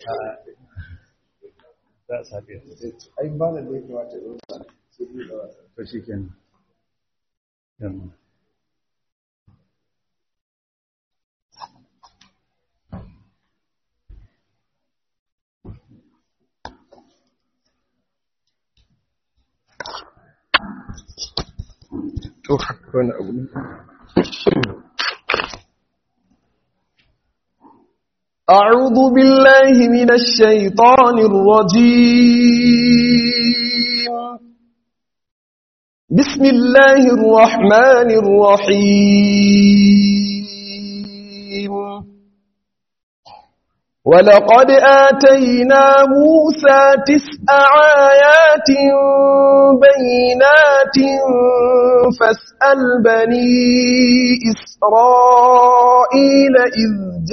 za a sabi ai ba na da ya kamata ya zama sai biyu da wata to shi kenan yamma to wani abu ne أعوذ بالله من الشيطان الرجيم بسم الله الرحمن الرحيم ولقد آتينا موسى 9 آيات بينات فاسأل بني إسرائيل إذ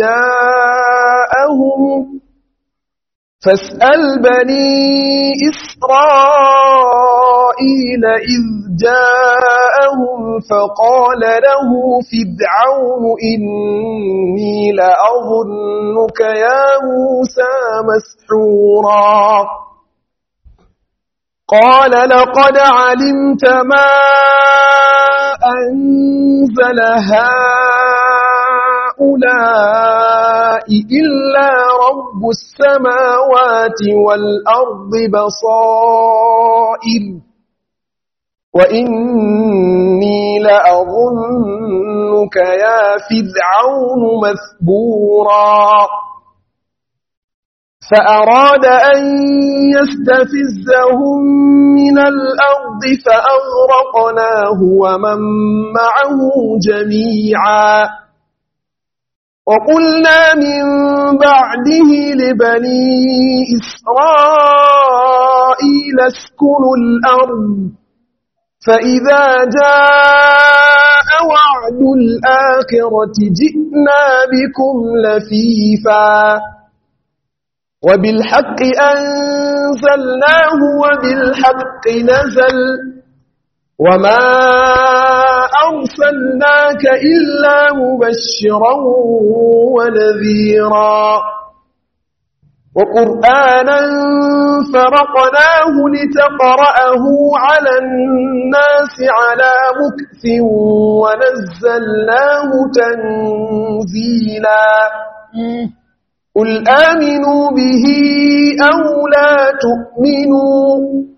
جاءهم فقال له فرعون إني لأظنك يا موسى مسحورا قال لقد علمت ما أنزل هؤلاء إلا رب السماوات والأرض بصائر وإني لأظنك يا فرعون مثبورا فأراد أن يستفزهم من الأرض فأغرقناه ومن معه جميعا وقلنا من بعده لبني إسرائيل اسكنوا الأرض فإذا جاء وعد الآخرة جئنا بكم لفيفا وبالحق أنزلناه وبالحق نزل وما أرسلناك إلا مبشرا ونذيرا وقرآنا فرقناه لتقرأه على الناس على مكث ونزلناه تنزيلا قل آمنوا به أو لا تؤمنوا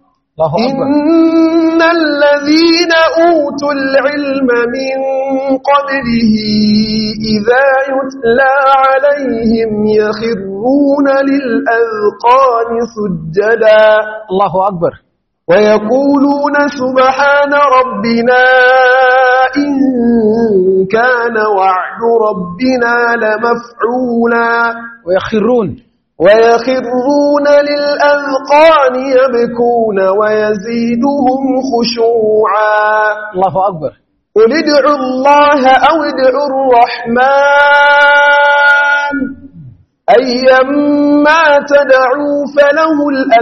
إن الذين أوتوا العلم من قبله إذا يتلى عليهم يخرون للأذقان سجدا الله أكبر ويقولون سبحان ربنا إن كان وعد ربنا لمفعولا ويخرون للأذقان يبكون ويزيدهم خشوعا الله أكبر قل ادعوا الله أو ادعوا الرحمن أيما تدعوا فله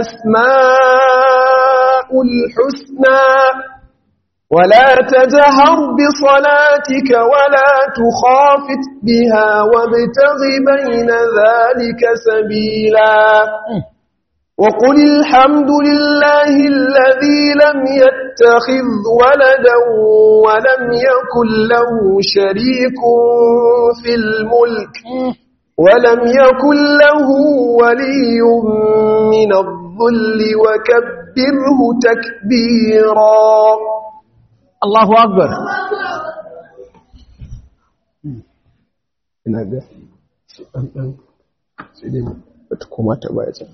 الأسماء الحسنى ولا تجهر بصلاتك ولا تخافت بها وابتغ بين ذلك سبيلا وقل الحمد لله الذي لم يتخذ ولدا ولم يكن له شريك في الملك ولم يكن له ولي من الذل وكبره تكبيرا الله أكبر ina ga ɗan sai dai bata koma ta baya can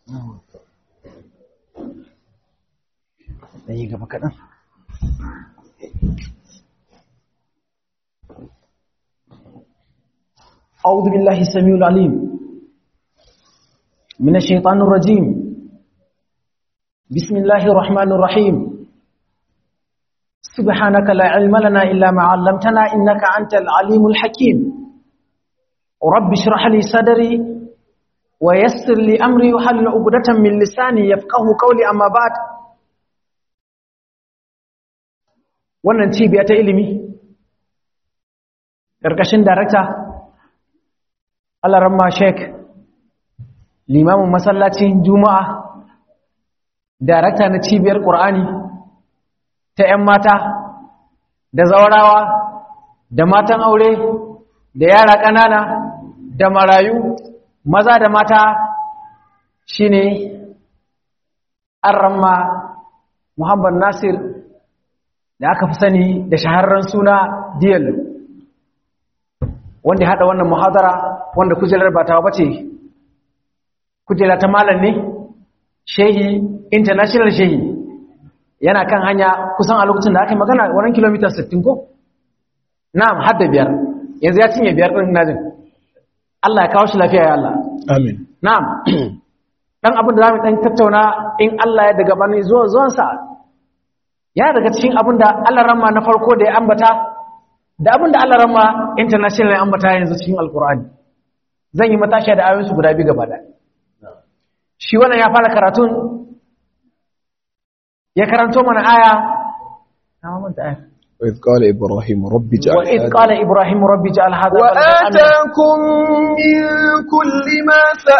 ɗan yi gaba kaɗan أعوذ بالله السميع العليم من الشيطان الرجيم بسم الله الرحمن الرحيم سبحانك لا علم لنا إلا ما علمتنا إنك أنت العليم الحكيم رب اشرح لي صدري ويسر لي أمري وحلل عقدة من لساني يفقه قولي أما بعد wannan cibiya ta ilimi ƙarƙashin darakta Alaramma Sheikh limamin masallacin juma'a, darakta na cibiyar ƙur'ani ta 'yan mata da zaurawa da matan aure da yara ƙanana da marayu maza da mata shine Arramma Muhammad Nasir da aka fi sani da shahararren suna Diyal, wanda ya haɗa wannan muhadara, wanda kujerar ba ta bace, kujera ta malam ne, shehi, international shehi, yana kan hanya kusan a lokacin da aka yi magana wannan kilomita 60 ko? Na'am, har da 5, yanzu ya cinye 5 ɗin najin. Allah ya kawo shi lafiya ya Allah. Amin. Na'am, ɗan abin da za mu ɗan tattauna in Allah ya daga bani zuwansa, yana daga cikin abin da Allah ramma na farko da ya ambata, da abin da Allah ramma international ya ambata yanzu cikin Alƙur'ani. Zan yi matashiya da ayoyinsu guda biyu gaba da. Shi wannan ya fara karatun, ya karanto mana aya, na mamanta aya. وإذ قال إبراهيم رب اجعل وإذ قال إبراهيم رب اجعل هذا وآتاكم من كل ما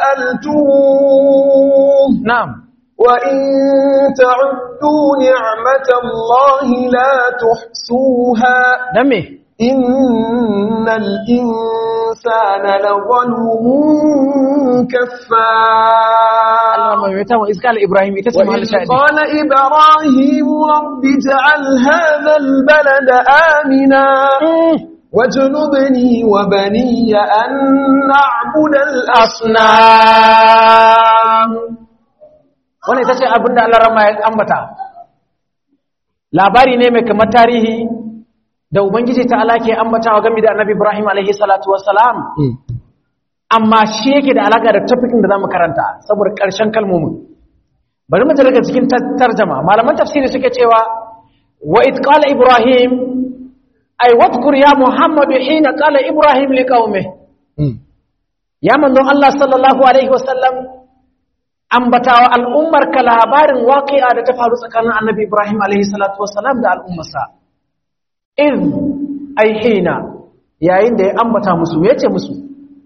سألتموه نعم وإن تعدوا نعمة الله لا تحصوها دمي إن الإنسان لظلوم كفار وإذ قال إبراهيم قال إبراهيم رب اجعل هذا البلد آمنا واجنبني وبني أن نعبد الأصنام. wannan ita ce abin da Allah rama ya ambata, labari ne mai kamar tarihi da Ubangiji ta ala ke ambatawa game da Annabi Ibrahim alaihi salatu wassalam, amma shi yake da alaka da topikin da zamu karanta saboda ƙarshen kalmomin. Bari mu daga cikin tarjuma, malaman tafsiri suke cewa wa id qala Ibrahim ay wadhkur ya Muhammad hina qala Ibrahim liqaumihi, ya manzon Allah sallallahu alaihi wasallam ambatawa al'ummar ka labarin waqi'a da ta faru tsakanin Annabi Ibrahim alaihi salatu wassalam da al'ummarsa. iz ay hina, yayin da ya ambata musu, me yace musu?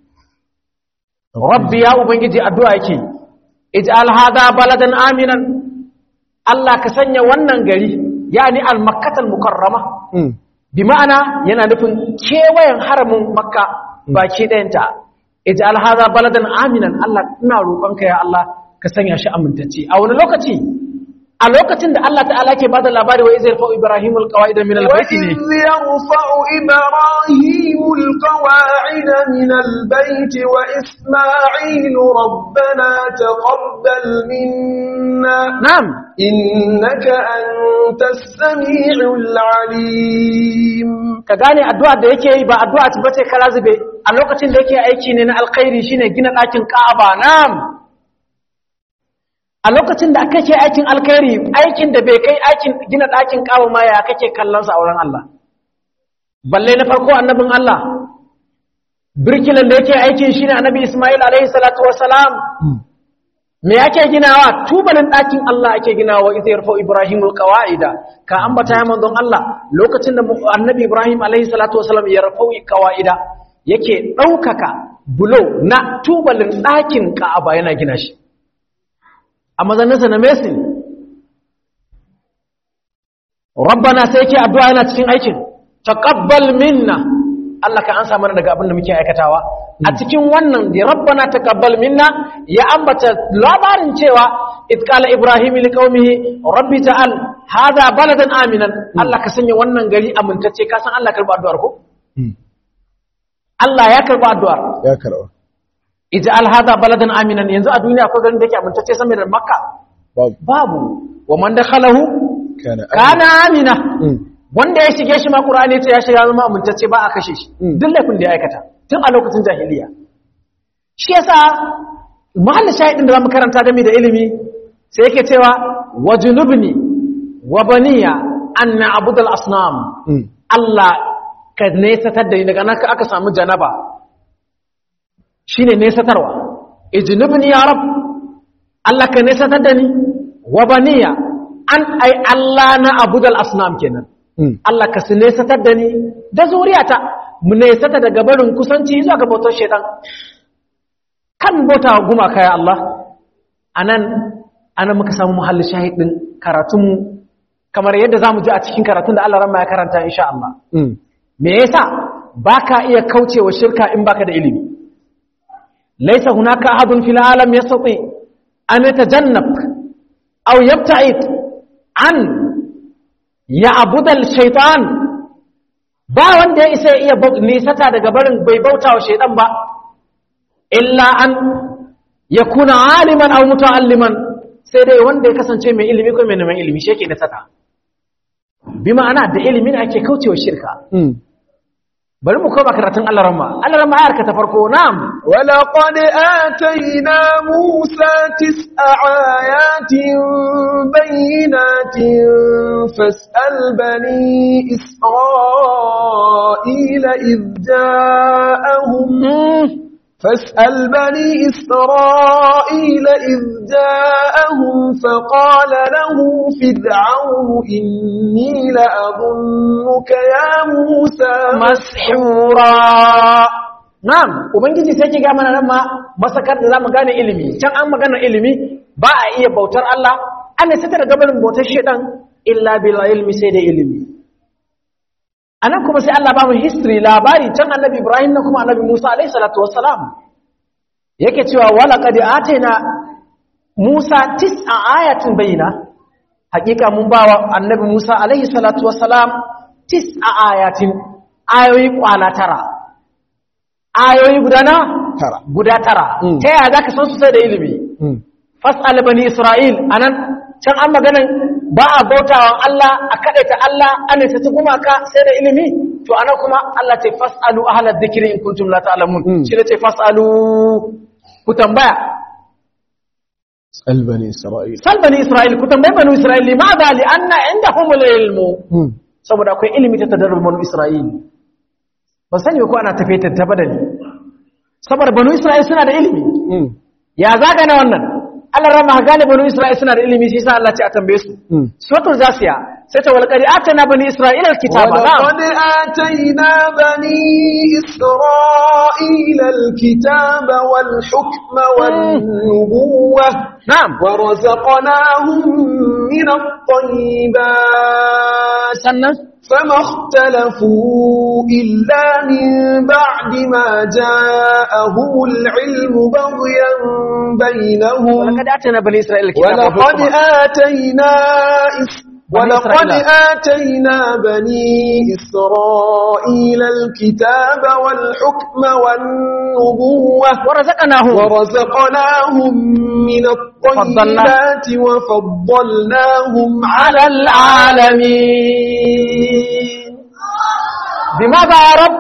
Rabbi ya ubangiji, addu'a yake, ij'al hadha baladan aminan, Allah ka sanya wannan gari, yani al-makkatal mukarrama, bi ma'ana yana nufin kewayen haramin makka baki ɗayanta. Ij'al hadha baladan aminan, Allah ina roƙonka ya Allah ka sanya shi amintacce. A wani lokaci? A lokacin da Allah ta'ala ke bada labari wa izai rufa'u Ibrahim al-qawa'ida min al-baiti ne. Wa izai rufa'u Ibrahim al-qawa'ida min al-baiti wa Isma'il rabbana taqabbal minna. Na'am. Innaka antas sami'ul alim. Ka gane addu'a da yake yi ba addu'a ce bace kalazube. A lokacin da yake aiki ne na alkhairi shine gina ɗakin Ka'aba. Na'am. A lokacin da kake aikin alkhairi, aikin da bai kai aikin gina ɗakin kawo ma ya kake kallonsa a wurin Allah. Balle na farko annabin Allah, birkilan da yake aikin shi ne annabi Ismail alaihi salatu wassalam. Me yake ginawa? Tubalin ɗakin Allah ake ginawa, ita yarfa Ibrahim alqawaida. Ka ambata ya manzon Allah lokacin da annabi Ibrahim alaihi salatu wassalam ya yarfa qawaida, yake ɗaukaka bulo na tubalin ɗakin Ka'aba yana gina shi. A mazaninsa na mesin, rabbana sai ke addu'a yana cikin aikin, taqabbal minna, Allah ka ansa mana daga abin da muke aikatawa. A cikin wannan da rabbana taqabbal minna ya ambata labarin cewa id qala Ibrahim liqaumihi rabbi ta'al hadha baladan aminan, Allah ka sanya wannan gari amintacce. Ka san Allah karba addu'ar ko? Allah ya karba addu'ar. Ya karba. ij'al hadha baladan aminan. Yanzu a duniya akwai garin da yake amintacce sama da Makka? Babu. Wa man dakhalahu kana amina. Wanda ya shige shi ma Qur'ani ya ce ya shiga zama amintacce, ba a kashe shi. Duk laifin da ya aikata tun a lokacin jahiliya. Shi yasa mahallin shahidin da zamu karanta game da ilimi sai yake cewa wajnubni wa baniya an na'budal asnam. Allah ka nesatar da ni daga nan aka samu janaba, shine nesatarwa. Ijnubni ya rab, Allah ka nesatar da ni, wa baniya an ai Allah na abudal asnam kenan. Allah ka nesatar da ni da zuriyata, mu nesata daga barin kusanci zuwa ga bautar shaitan. kan bauta wa gumaka ya Allah anan muka samu muhallin shahidin karatunmu kamar yadda zamu ji a cikin karatun da Allah ramma ya karanta insha Allah me yasa baka iya kaucewa shirka in baka da ilimi laysa hunaka ahadun fil alam yastati an yatajannab aw yabta'id an ya'bud al-shaytan ba wanda ya isa iya nisata daga barin bai bauta wa shaytan ba illa an yakuna aliman aw muta'alliman sai dai wanda ya kasance mai ilimi ko mai neman ilimi shi yake nisata bi ma'ana da ilimi ne ake kaucewa shirka bari mu koma karatun Allah ramma ayar ka ta farko na'am wala qad atayna musa 9 ayatin bayyinatin fas'al bani isra'ila idh ja'ahum فاسأل بني إسرائيل إذ جاءهم فقال له فرعون إني لأظنك يا موسى مسحورا نعم ubangiji sai ki ga mana nan ma masakar da zamu gane ilimi can an magana ilimi ba a iya bautar Allah an sai ta gabanin bautar shedan illa bil ilmi sai da ilimi anan kuma sai Allah ba mu history labari can annabi Ibrahim na kuma annabi Musa alayhi salatu wassalam yake cewa wala qad ataina Musa 9 ayatin bayina hakika mun bawa annabi Musa alayhi salatu wassalam 9 ayatin ayoyi kwala tara ayoyi guda tara ta yaya zaka san su sai da ilimi fas'al bani Isra'il anan can an maganan ba a bautawa Allah a kadaita Allah an ta gumaka sai da ilimi to anan kuma Allah ce fasalu ahla dhikri in kuntum la ta'lamun shi ne ce fasalu ku tambaya sal bani isra'il ku tambaye bani isra'il limadha li anna indahum ilmu saboda akwai ilimi ta tadarrul bani isra'il ban sani ko ana tafe ta badani saboda bani isra'il suna da ilimi ya zaga na wannan Allah rama gane banu Isra'il suna da ilimi shi sa Allah ce a tambaye su suratul zasiya sai ta walqad atana bani Isra'ila alkitaba walqad atayna bani Isra'ila alkitaba wal hukma wan nubuwah na'am wa razaqnahum min at-tayyibat sannan فما اختلفوا إلا من بعد ما جاءهم العلم بغيا بينهم ولقد آتينا بني إسرائيل الكتاب ولقد آتينا بني إسرائيل الكتاب والحكم والنبوة ورزقناهم من الطيبات وفضلناهم على العالمين بماذا يا رب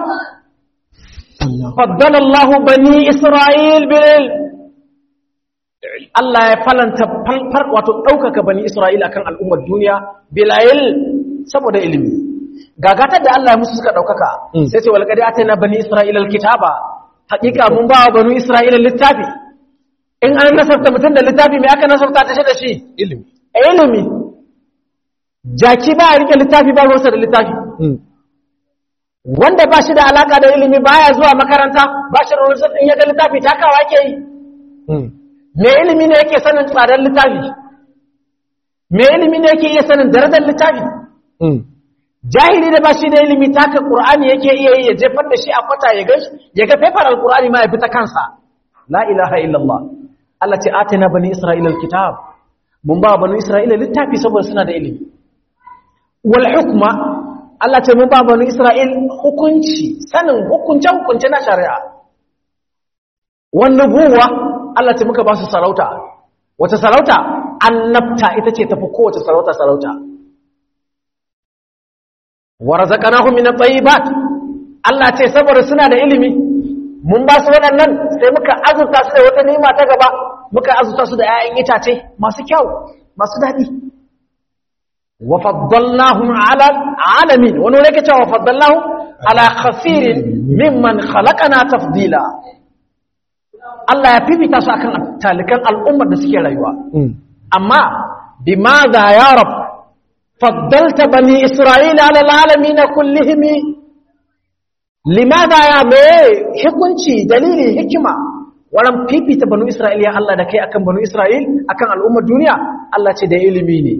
فضل الله بني إسرائيل بالعلم Allah ya falanta wato ɗaukaka bani Isra'ila kan al'ummar duniya bilayil saboda ilimi. Gagatar da Allah ya musu suka ɗaukaka, sai ce walƙadi a na bani Isra'ila kitaba, haƙiƙa mun ba wa bani Isra'ila littafi. In an nasarta mutum da littafi mai aka nasarta ta shi da shi? Ilimi. Jaki ba a riƙe littafi ba ruwansa da littafi. Wanda ba shi da alaƙa da ilimi baya zuwa makaranta, ba shi da ruwansa in ya ga littafi takawa ke yi. Me ilimi ne yake sanin tsadar littafi me ilimi ne yake iya sanin darajar littafi jahili da ba shi da ilimi taka qur'ani yake iya yi ya jefar da shi a kwata ya gashi ya ga paper alqur'ani ma ya fita kansa la ilaha illallah Allah ce atina bani isra'ila alkitab mun ba bani isra'ila littafi saboda suna da ilimi wal hukma Allah ce mun ba bani isra'il hukunci sanin hukunce na shari'a wan nubuwa Allah ce muka ba su sarauta wata sarauta annabta ita ce tafi kowace sarauta wa razaqnahum min at-tayyibat Allah ce saboda suna da ilimi mun ba su waɗannan sai muka azurta su da wata ni'ima ta gaba muka azurta su da 'ya'yan itace masu kyau masu daɗi wa faddalnahum 'ala alamin wani ne ke cewa faddalnahum 'ala khasirin mimman khalaqana tafdila Allah ya fifita su akan talikan al'ummar da suke rayuwa amma bimaza ya rab faddalta bani isra'ila 'ala alalamin kullihim limaza ya me hukunci dalili hikima waran fifita banu Isra'il ya Allah da kai akan banu Isra'il akan al'ummar duniya Allah ce da ilimi ne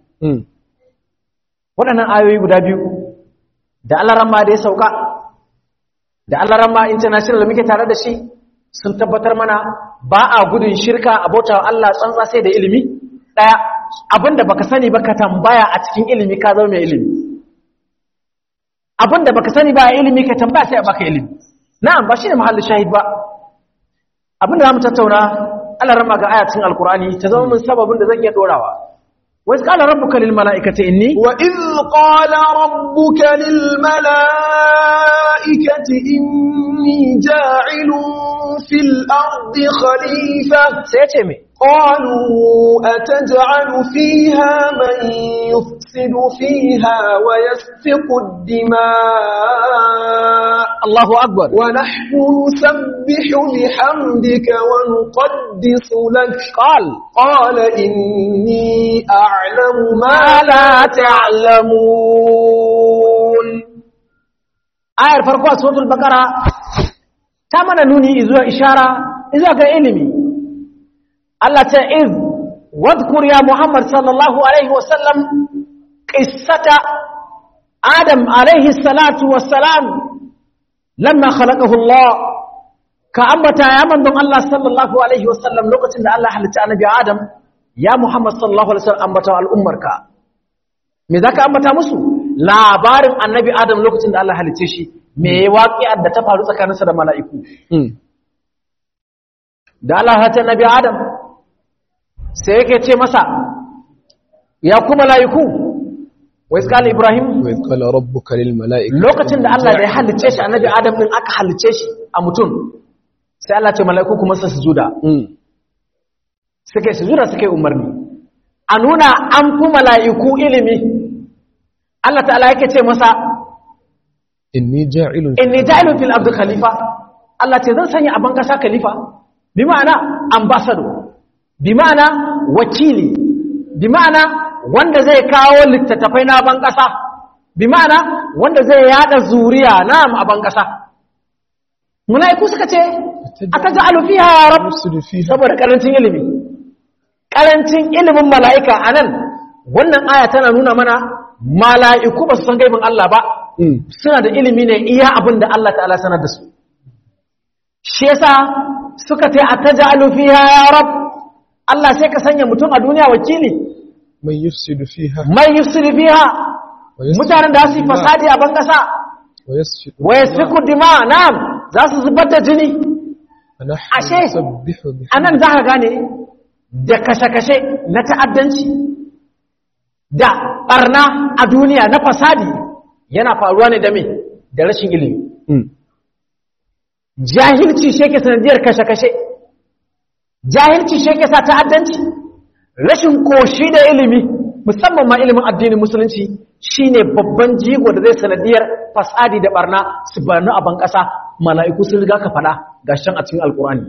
waɗannan ayoyi guda biyu da Allah ramma da ya sauka da Allah ramma international da muke tare da shi sun tabbatar mana ba a gudun shirka a bautawa Allah tsantsa sai da ilimi daya abinda baka sani ba ka tambaya a cikin ilimi ka zama mai ilimi abinda baka sani ba a ilimi ka tambaya sai a baka ilimi na'am ba shine mahallin shahid ba abinda zamu tattauna Allah ramma ga ayatin alqur'ani ta zama mun sababin da zan iya dorawa wa iz qala rabbuka lil mala'ikati inni wa iz qala rabbuka lil mala'ikati inni ja'ilun fil ardi khalifa sai ce me قالوا أتجعل فيها من يفسد فيها ويسفك الدماء الله أكبر ونحن نسبح بحمدك ونقدس لك قال إني أعلم ما لا تعلمون آية فرقوا سورة البقرة تامنا نوني إذا إشارة إذا كإلمي Allah ta iz wadhkur ya Muhammad sallallahu alaihi wasallam qissata Adam alaihi salatu wassalam lamma khalaqahu Allah ka ambata ya manzon Allah sallallahu alaihi wasallam lokacin da Allah halitta annabi Adam ya Muhammad sallallahu alaihi wasallam ambata al'ummarka me zaka ambata musu labarin annabi Adam lokacin da Allah halitta shi me waqi'ar da ta faru tsakaninsa da mala'iku da Allah halitta annabi Adam sai yake ce masa ya ku mala'iku wa iskala Ibrahim wa iskala rabbuka lil mala'ikati lokacin da Allah da ya halice shi annabi Adam din aka halice shi a mutum sai Allah ce mala'iku kuma su sujuda suke sujuda suke umarni a nuna an fi mala'iku ilimi Allah ta'ala yake ce masa inni ja'ilun fil ardi khalifa Allah ce zan sanya a ban kasa khalifa bi ma'ana ambassador bi ma'ana wakili bi ma'ana wanda zai kawo littattafai na ban ƙasa bi ma'ana wanda zai yada zuriya na'am a ban ƙasa mulaiku suka ce ataj'alu fiha ya rabb saboda karancin ilimi karancin ilimin malaika anan wannan aya tana nuna mana malaiku ba su san gaibin Allah ba suna da ilimi ne iya abin da Allah ta'ala sanar da su shi yasa suka ce ataj'alu fiha ya rabb Allah sai ka sanya mutum a duniya wakili mai yufsidu fiha mutanen da su yi fasadi a ban kasa wa yasfiku dima na'am za su zubar da jini ashe anan za ka gane da kashe-kashe na ta'addanci da barna a duniya na fasadi yana faruwa ne da me da rashin ilimi jahilci shi ke sanadiyar kashe-kashe jahilci shi ke sa ta'addanci rashin koshi da ilimi musamman ma ilimin addinin musulunci shine babban jigo da zai sanadiyar fasadi da barna su barna a ban kasa mala'iku sun riga ka fada gashin a cikin alkurani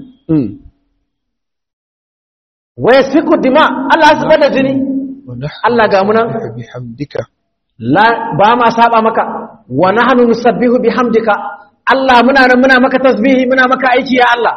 wa yasfiku dima Allah ya zubar da jini Allah ga munan bihamdika la ba ma saba maka wa nahnu nusabbihu bihamdika Allah muna nan muna maka tasbihi muna maka aiki ya Allah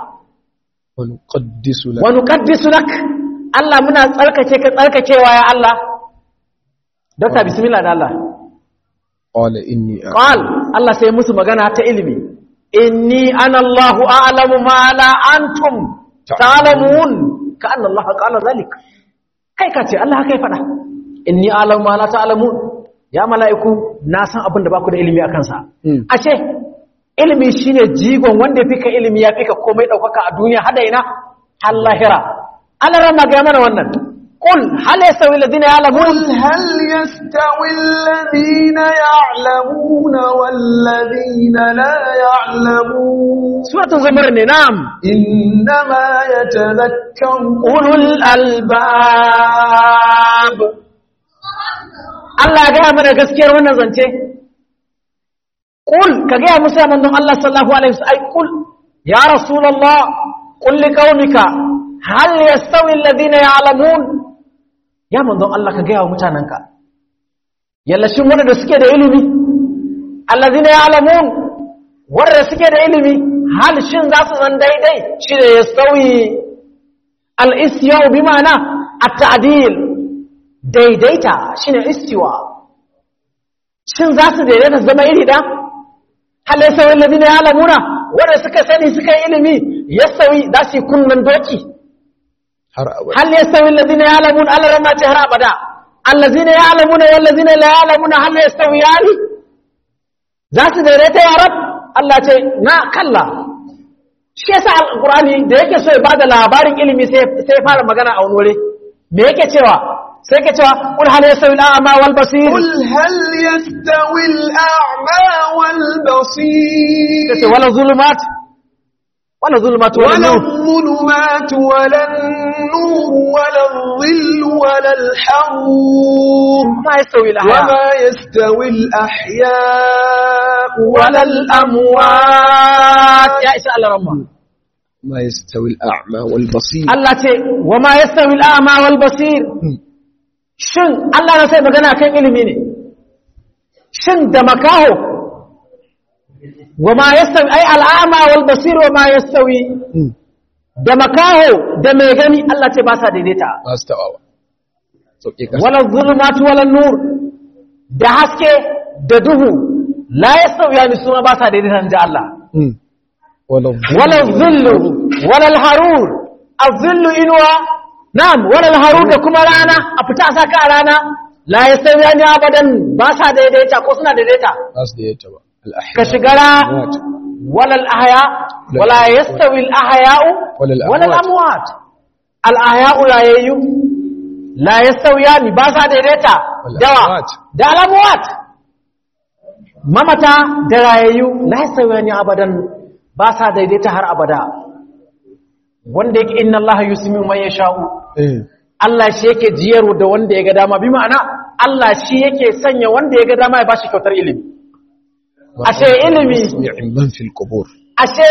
wa nuqaddisu lak Allah muna tsarkake ka tsarkakewa ya Allah dokta bismillah da Allah qala inni qal Allah sai musu magana ta ilimi inni ana Allahu a'lamu ma la antum ta'lamun ka anna Allah qala zalik kai ka ce Allah kai fada inni a'lamu ma la ta'lamun ya mala'iku na san abin da baku da ilimi akan sa ashe ilimi shine jigon wanda fika ilimi ya fika komai daukaka a duniya hada ina har lahira Allah rama ga mana wannan qul hal yastawi alladhina ya'lamun hal yastawi alladhina ya'lamuna wal ladhina la ya'lamun suratul zumar ne na'am innama yatadhakkaru ulul albab Allah ga mana gaskiyar wannan zance qul ka ga musa manzon Allah sallallahu alaihi wasallam qul ya rasulullah qul liqaumika hal yastawi alladhina ya'lamun ya manzon Allah ka ga wa mutananka yalla shin wanda suke da ilimi alladhina ya'lamun wanda suke da ilimi hal shin za su zan daidai shi ne yastawi al-istiwa bi ma'ana at-ta'dil daidaita shine istiwa shin za su daidaita zama iri da hal yastawi alladhina ya'lamuna wanda suka sani suka yi ilimi yastawi za su kunnan doki har abada hal yastawi alladhina ya'lamuna alla rama ta har abada alladhina ya'lamuna wal ladhina la ya'lamuna hal yastawiyani za su daidaita ya rab Allah ce na kalla shi yasa alqur'ani da yake so ya bada labarin ilimi sai fara magana a wani wuri me yake cewa sai yake cewa qul hal yastawi al-a'ma wal basir قل هل يستوي الأعمى والبصير kace wala zulumat wala ولا nur الظلمات ولا النور ولا الظل ولا الحرور ma yastawi al-ahya وما يستوي الأحياء wala al-amwat ya isa Allah ramma ما يستوي الأعمى والبصير Allah ce wa ma yastawi al-a'ma wal basir shin Allah na sai magana kan ilimi ne shin da makaho wa ma yastawi ay al-a'ma wal basir wa ma yastawi da makaho da mai gani Allah ce ba sa daidaita ba su taɓa sauƙi ƙasa wala zulumatu wala nur da haske da duhu la yastawi yani suma ba sa daidaita inda Allah wala zullu wala al-harur az-zullu inwa na'am wala al-harur da kuma rana a fita a saka a rana la yastawi yani abadan ba sa daidaita ko suna daidaita ba su da yata ba ka shigara wala al-ahya wala yastawi al-ahya'u wala al-amwat al-ahya'u la yayu la yastawiyani ba sa daidaita dawa da al-amwat mamata da rayayu la yastawiyani abadan ba sa daidaita har abada wanda yake inna Allah yusmi man yasha'u Allah shi yake jiyarwa da wanda ya ga dama bi ma'ana Allah shi yake sanya wanda ya ga dama ya bashi kyautar ilimi ashe ilimi man fil qubur ashe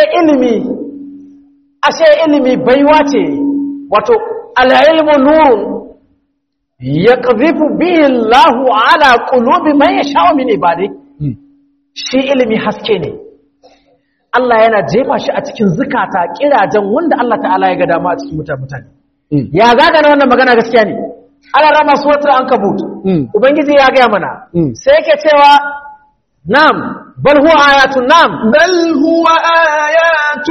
ilimi baiwa ce wato al-ilmu nurun yaqdhifu bihi Allah ala qulubi man yasha'u min ibadi shi ilimi haske ne Allah yana jefa shi a cikin zukata kirajen wanda Allah ta'ala ya ga dama a cikin mutane ya zaga na wannan magana gaskiya ne Allah rama suratul ankabut ubangiji ya ga mana sai yake cewa na'am bal huwa ayatun na'am بل هو آيات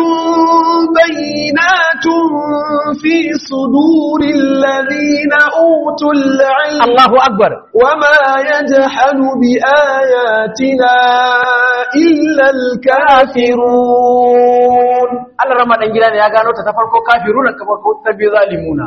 بينات في صدور الذين أوتوا العلم Allahu akbar وما يجحد بآياتنا إلا الكافرون Allah rama dan gida ne ya gano ta farko kafiruna ka farko ta biyu zalimuna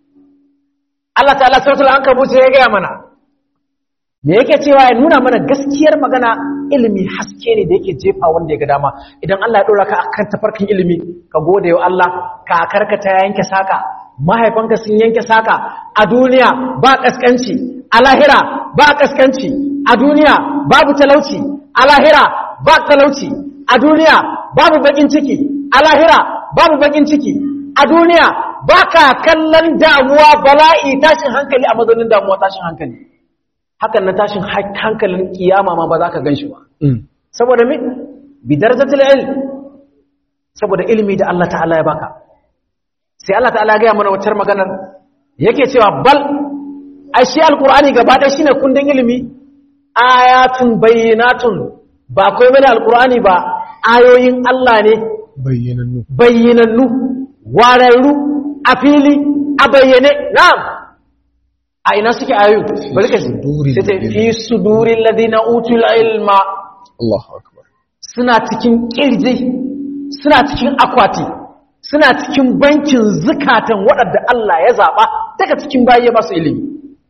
Allah ta'ala suratul ankabut ya ga mana me yake cewa ya nuna mana gaskiyar magana ilimi haske ne da yake jefa wanda ya ga dama idan Allah ya dora ka akan tafarkin ilimi ka gode wa Allah kakarka ta yanke saka mahaifanka sun yanke saka a duniya ba kaskanci a lahira ba kaskanci a duniya babu talauci a lahira ba talauci a duniya babu bakin ciki a lahira babu bakin ciki a duniya baka kallon damuwa bala'i tashin hankali a mazaunin damuwa tashin hankali hakan na tashin hankalin kiyama ma ba za ka gan shi ba saboda mi bi darajatul ilm saboda ilimi da Allah ta'ala ya baka sai Allah ta'ala ya ga mana wacce maganar yake cewa bal ai shi alqur'ani gaba ɗaya shine kundin ilimi ayatun bayyinatun ba kai bane alqur'ani ba ayoyin Allah ne bayyinannu wararru a fili a bayyane na'am a ina suke ayoyi bari ka sai ta fi sudurin ladina utul ilma Allahu akbar suna cikin kirji suna cikin akwati suna cikin bankin zukatan waɗanda Allah ya zaba daga cikin bayi ya ba su ilimi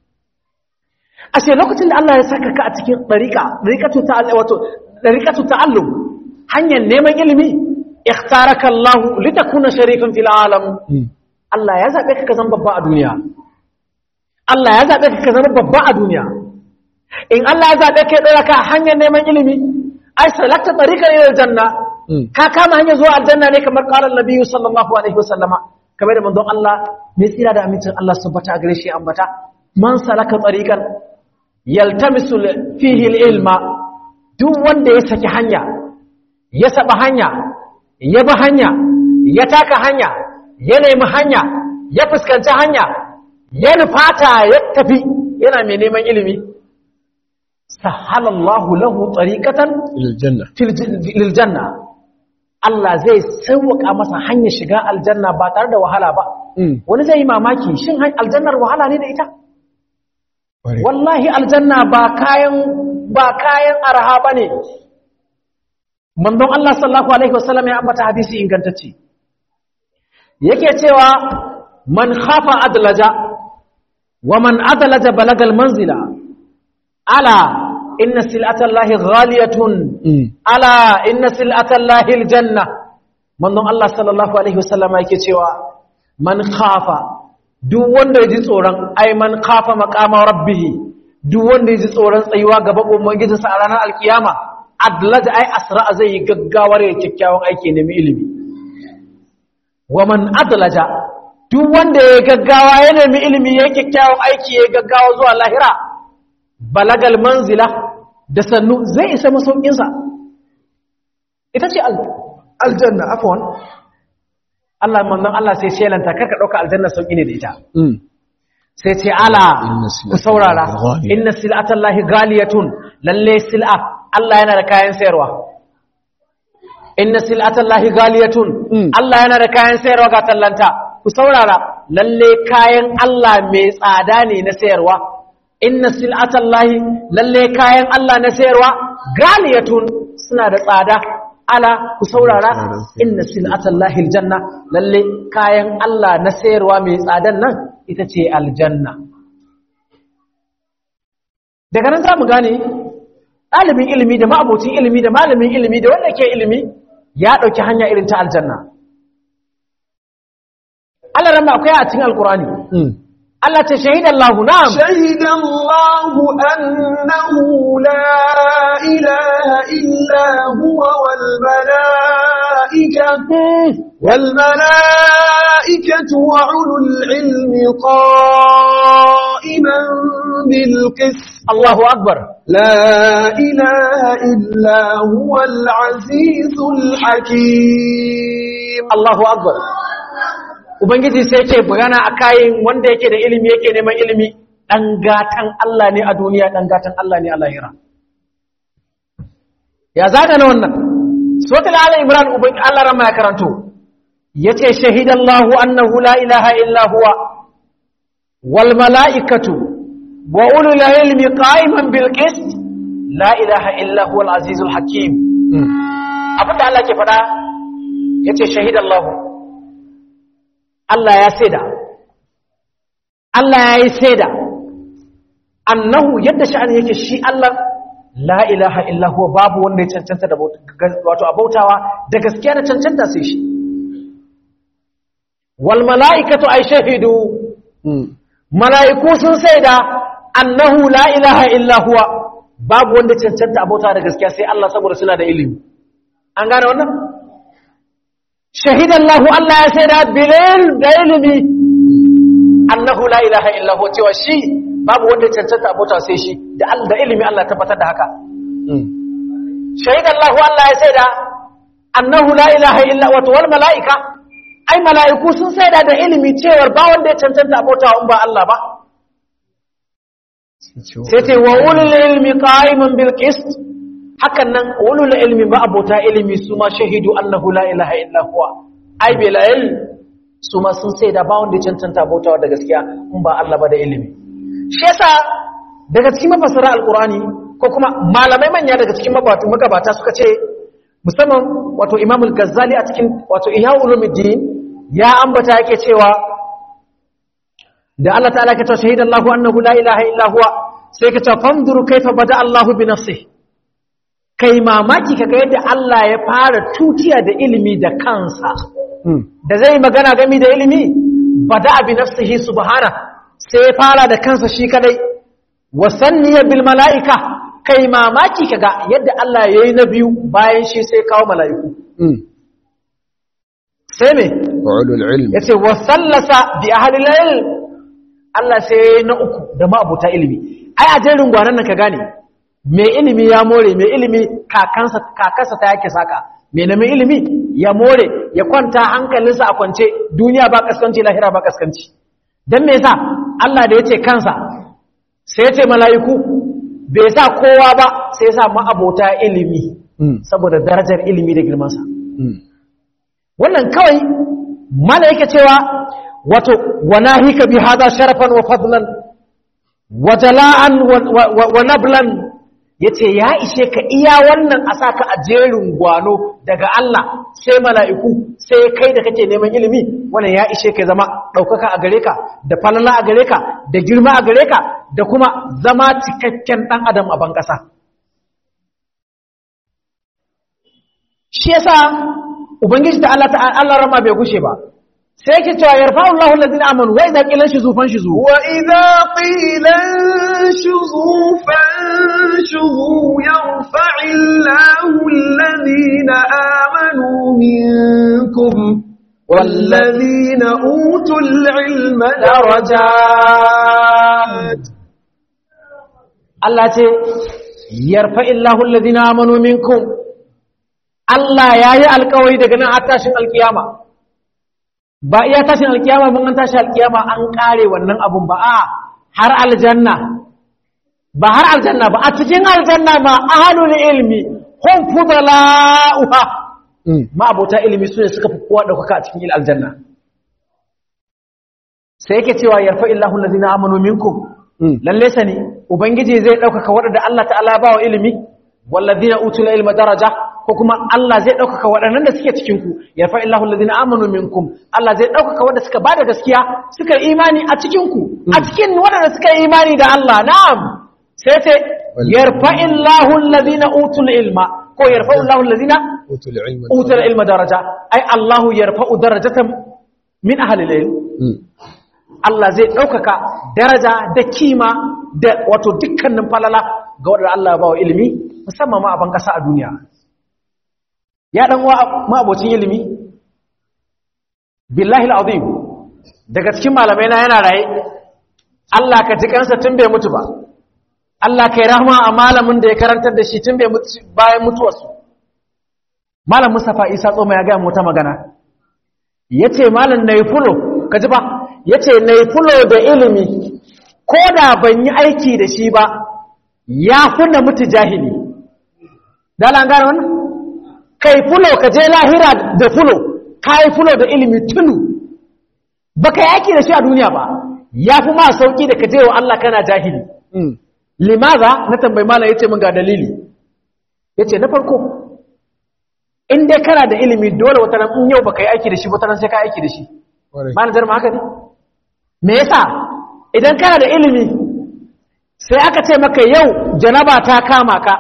ashe lokacin da Allah ya saka ka a cikin dariqatu ta'allum hanyar neman ilimi ikhtaraka Allah litakuna sharikan fil alam Allah ya zabe ka zama babba a duniya Allah ya zaɓe ka zama babba a duniya in Allah ya zaɓe ka ɗora ka hanyar neman ilimi ai salakta tsarikar ila aljanna ka kama hanyar zuwa aljanna ne kamar ƙarar nabiyyu sallallahu alaihi wasallama kamar da manzon Allah mai tsira da amincin Allah subhanahu a gare shi ambata man salaka tsarikan yaltamisu fihi ilma duk wanda ya saki hanya ya saba hanya ya bi hanya ya taka hanya ya nemi hanya ya fuskanci hanya ya nufata ya tafi yana mai neman ilimi sahalallahu lahu tariqatan lil janna Allah zai sauƙa masa hanyar shiga aljanna ba tare da wahala ba wani zai yi mamaki shin aljannar wahala ne da ita wallahi aljanna ba kayan arha bane manzon Allah sallallahu alaihi wasallam ya ambata hadisi ingantacce yake cewa man khafa adlaja wa man adlaja balagal manzila ala inna sil'atallahi ghaliyatun ala inna sil'atallahi aljanna manzon Allah sallallahu alaihi wasallam yake cewa man khafa duk wanda ya ji tsoron ai man khafa maqama rabbih duk wanda ya ji tsoron tsayuwa gaba ubangijinsa a ranar alkiyama adlaja ai asra zai yi gaggawar ya kikkiawan aiki ne mai ilimi wa man adlaja duk wanda ya gaggawa ya nemi ilimi ya kikkiawan aiki ya gaggawa zuwa lahira balagal manzila da sannu zai isa masaukin sa ita ce aljanna afwan Allah manzon Allah sai shelanta karka dauka aljanna sauki ne da ita sai ce ala ku saurara inna sil'atallahi ghaliyatun lalle sil'a Allah yana da kayan sayarwa inna sil'atallahi ghaliyatun Allah yana da kayan sayarwa ga tallanta ku saurara lalle kayan Allah mai tsada ne na sayarwa inna sil'atallahi lalle kayan Allah na sayarwa ghaliyatun suna da tsada ala ku saurara inna sil'atallahi aljanna lalle kayan Allah na sayarwa mai tsadan nan ita ce aljanna daga nan zamu gane ɗalibin ilimi da ma'abocin ilimi da malamin ilimi da wanda ke ilimi ya ɗauki hanya irin ta aljanna Allah ran akwai a cikin alkurani Allah ce shahidallahu na'am shahidallahu annahu la ilaha illa huwa wal malaikatu wa ulul ilmi qa'iman bil qist Allahu akbar la ilaha illa huwal azizul hakim Allahu akbar Ubangiji sai yake magana a kayan wanda yake da ilimi yake neman ilimi dan gatan Allah ne a duniya dan gatan Allah ne a lahira ya zaga na wannan suratul al-imran ubangi Allah ran ma ya karanto yace shahidallahu annahu la ilaha illa huwa wal malaikatu wa ulul ilmi qa'iman bil qist la ilaha illa huwal azizul hakim abinda Allah ke faɗa yace shahidallahu Allah ya saida Allah ya yi saida annahu yadda sha'ani yake shi Allah la ilaha illa huwa babu wanda ya cancanta da wato abautawa da gaskiya da cancanta sai shi wal mala'ikatu ay shahidu mala'iku sun saida annahu la ilaha illa huwa babu wanda cancanta abautawa da gaskiya sai Allah saboda suna da ilimi an gane wannan shahidallahu Allah ya saida bilal da ilimi annahu la ilaha illa huwa cewa shi babu wanda cancanta abota sai shi da ilimi Allah tabbatar da haka shahidallahu Allah ya saida annahu la ilaha illa huwa wal malaika ai malaiku sun saida da ilimi cewa ba wanda ya cancanta abota in ba Allah ba sai ce wa ulul ilmi qa'iman bil qist hakan nan ulul ilmi ba abota ilimi su ma shahidu annahu la ilaha illa huwa ai bilal su ma sun sai da ba wanda ya cancanta bautawa da gaskiya in ba Allah ba da ilimi shi yasa daga cikin mafasara alqurani ko kuma malamai manya daga cikin magabata suka ce musamman wato Imam al-Ghazali a cikin wato Ihya Ulumuddin ya ambata yake cewa da Allah ta'ala ka ce shahidallahu annahu la ilaha illa huwa sai ka ce fanzuru kaifa bada Allahu bi nafsihi kai mamaki kaga yadda Allah ya fara tutiya da ilimi da kansa da zai magana game da ilimi bada bi nafsihi subhana sai fara da kansa shi kadai wasanniya bil malaika kai mamaki kaga yadda Allah yayi na biyu bayan shi sai kawo malaiku sai me ulul ilmi yace wasallasa bi ahli ilm Allah sai na uku da ma'abuta ilimi ai a jerin gwanan nan ka gane mai ilimi ya more mai ilimi kakansa ta yake saka mai neman ilimi ya more ya kwanta hankalinsa a kwance, duniya ba kaskanci lahira ba kaskanci. Dan me yasa Allah da yace kansa sai yace mala'iku, bai sa kowa ba sai ya sa ma'abota ilimi saboda darajar ilimi da girman sa. Wannan kawai malaika cewa wato wanahika bi hada sharafan wa fadlan wa jala'an wa nablan, yace ya ishe ka iya wannan a saka a jerin gwano daga Allah sai mala'iku sai kai da kake neman ilimi, wannan ya ishe ka zama daukaka a gare ka da falala a gare ka da girma a gare ka da kuma zama cikakken dan adam a ban kasa. Shi yasa ubangiji ta Allah rama bai gushe ba, sai yake cewa yarfa'u Allahu alladhina amanu wa idza qila shuzu fanshuzu wa idza qila shuzu fanshuzu yarfa'illahu alladhina amanu minkum walladhina utul ilma darajat. Allah ce yarfa'illahu alladhina amanu minkum, Allah yayi alƙawari daga nan har tashin alkiyama. Ba iya tashin alkiyama mun an tashi alkiyama an kare wannan abun ba, a har aljanna, ba har aljanna ba, a cikin aljanna ma ahlul ilmi hum fudala'uha, ma abota ilimi sune suka fi kowa daukaka a cikin aljanna. Sai yake cewa yarfa illahu allazina amanu minkum, lalle sani ubangiji zai daukaka wadanda Allah ta'ala ya bawa ilimi, wallazina utul ilma daraja, ko kuma Allah zai ɗaukaka waɗannan da suke cikinku, ya fa'i Allah lalazina amanu minkum, Allah zai ɗaukaka waɗanda suka ba da gaskiya suka imani a cikinku, a cikin waɗanda suka imani da Allah, na'am, sai ce, ya fa'i Allah lalazina utul ilma, ko ya fa'i Allah lalazina utul ilma daraja, ai Allah ya fa'u darajatan min ahalil ilm. Allah zai ɗaukaka daraja da kima da wato dukkanin falala ga waɗanda Allah ya ba wa ilimi, musamman ma a ban ƙasa a duniya. Ya ɗan ma'abocin ilimi, billahi al'azim, daga cikin malamai na yana raye, Allah ka ji kansa tun bai mutu ba, Allah ka yi rahama a malamin da ya karantar da shi tun bai mutu bayan mutuwarsu. Malam Mustapha Isa Tsoma ya gaya mota magana, ya ce malam na yi fulo, ka ji ba, ya ce na yi fulo da ilimi, ko da ban yi aiki da shi ba, ya kuna mutu jahili. Dala an gane wannan? Kai fulo ka je lahira da fulo, ka yi fulo da ilimi tunu, ba ka yaki da shi a duniya ba, ya fi ma sauƙi da ka je wa Allah kana jahili. Limaza na tambayi malam ya ce min ga dalili, ya ce na farko, in dai kana da ilimi dole wataran in yau ba ka yi aiki da shi wataran sai ka aiki da shi. Manajar ma haka ne? Me yasa idan kana da ilimi sai aka ce maka yau janaba ta kama ka,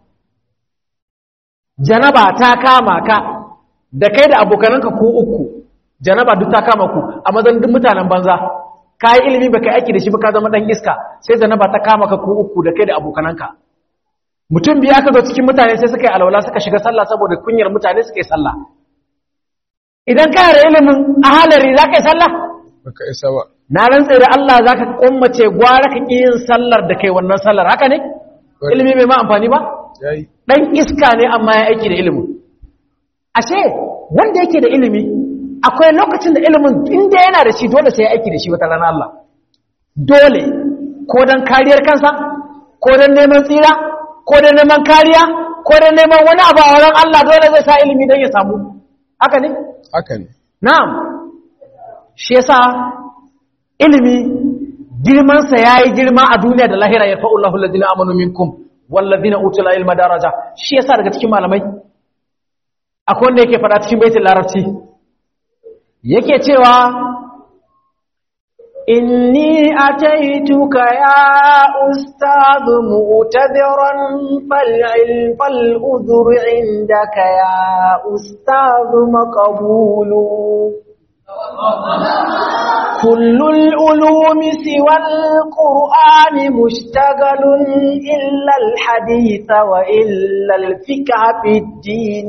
janaba ta kama ka da kai da abokananka ku uku, janaba duk ta kama ku a mazan duk mutanen banza, ka yi ilimi ba ka aiki da shi ba ka zama ɗan iska, sai janaba ta kama ka ku uku da kai da abokananka. Mutum biya ka zo cikin mutane sai suka yi alwala suka shiga sallah saboda kunyar mutane suka yi sallah. Idan kana da ilimin ahalari za ka yi sallah? Ba ka isa ba. Na rantse da Allah za ka kummace gwara ka ƙi yin sallar da kai wannan sallar, haka ne? Ilimi bai ma amfani ba? Ɗan iska ne amma ya aiki da ilimin. Ashe wanda yake da ilimi akwai lokacin da ilimin inda yana da shi dole sai ya aiki da shi wata rana Allah. Dole ko don kariyar kansa, ko don neman tsira, ko don neman kariya, ko don neman wani abu a wurin Allah dole zai sa ilimi don ya samu. Haka ne? Haka ne. Na'am. Shi yasa ilimi girmansa yayi girma a duniya da lahira, ya fa'ullahu alladhina amanu minkum wallazina utul ilma daraja. Shi yasa daga cikin malamai akwai wanda yake fada cikin baitul larabci yake cewa inni ataituka ya ustad mu'tadiran fal udhur indaka ya ustad maqbulu كل العلوم سوى القرآن مشتغل إلا الحديث وإلا الفقه في الدين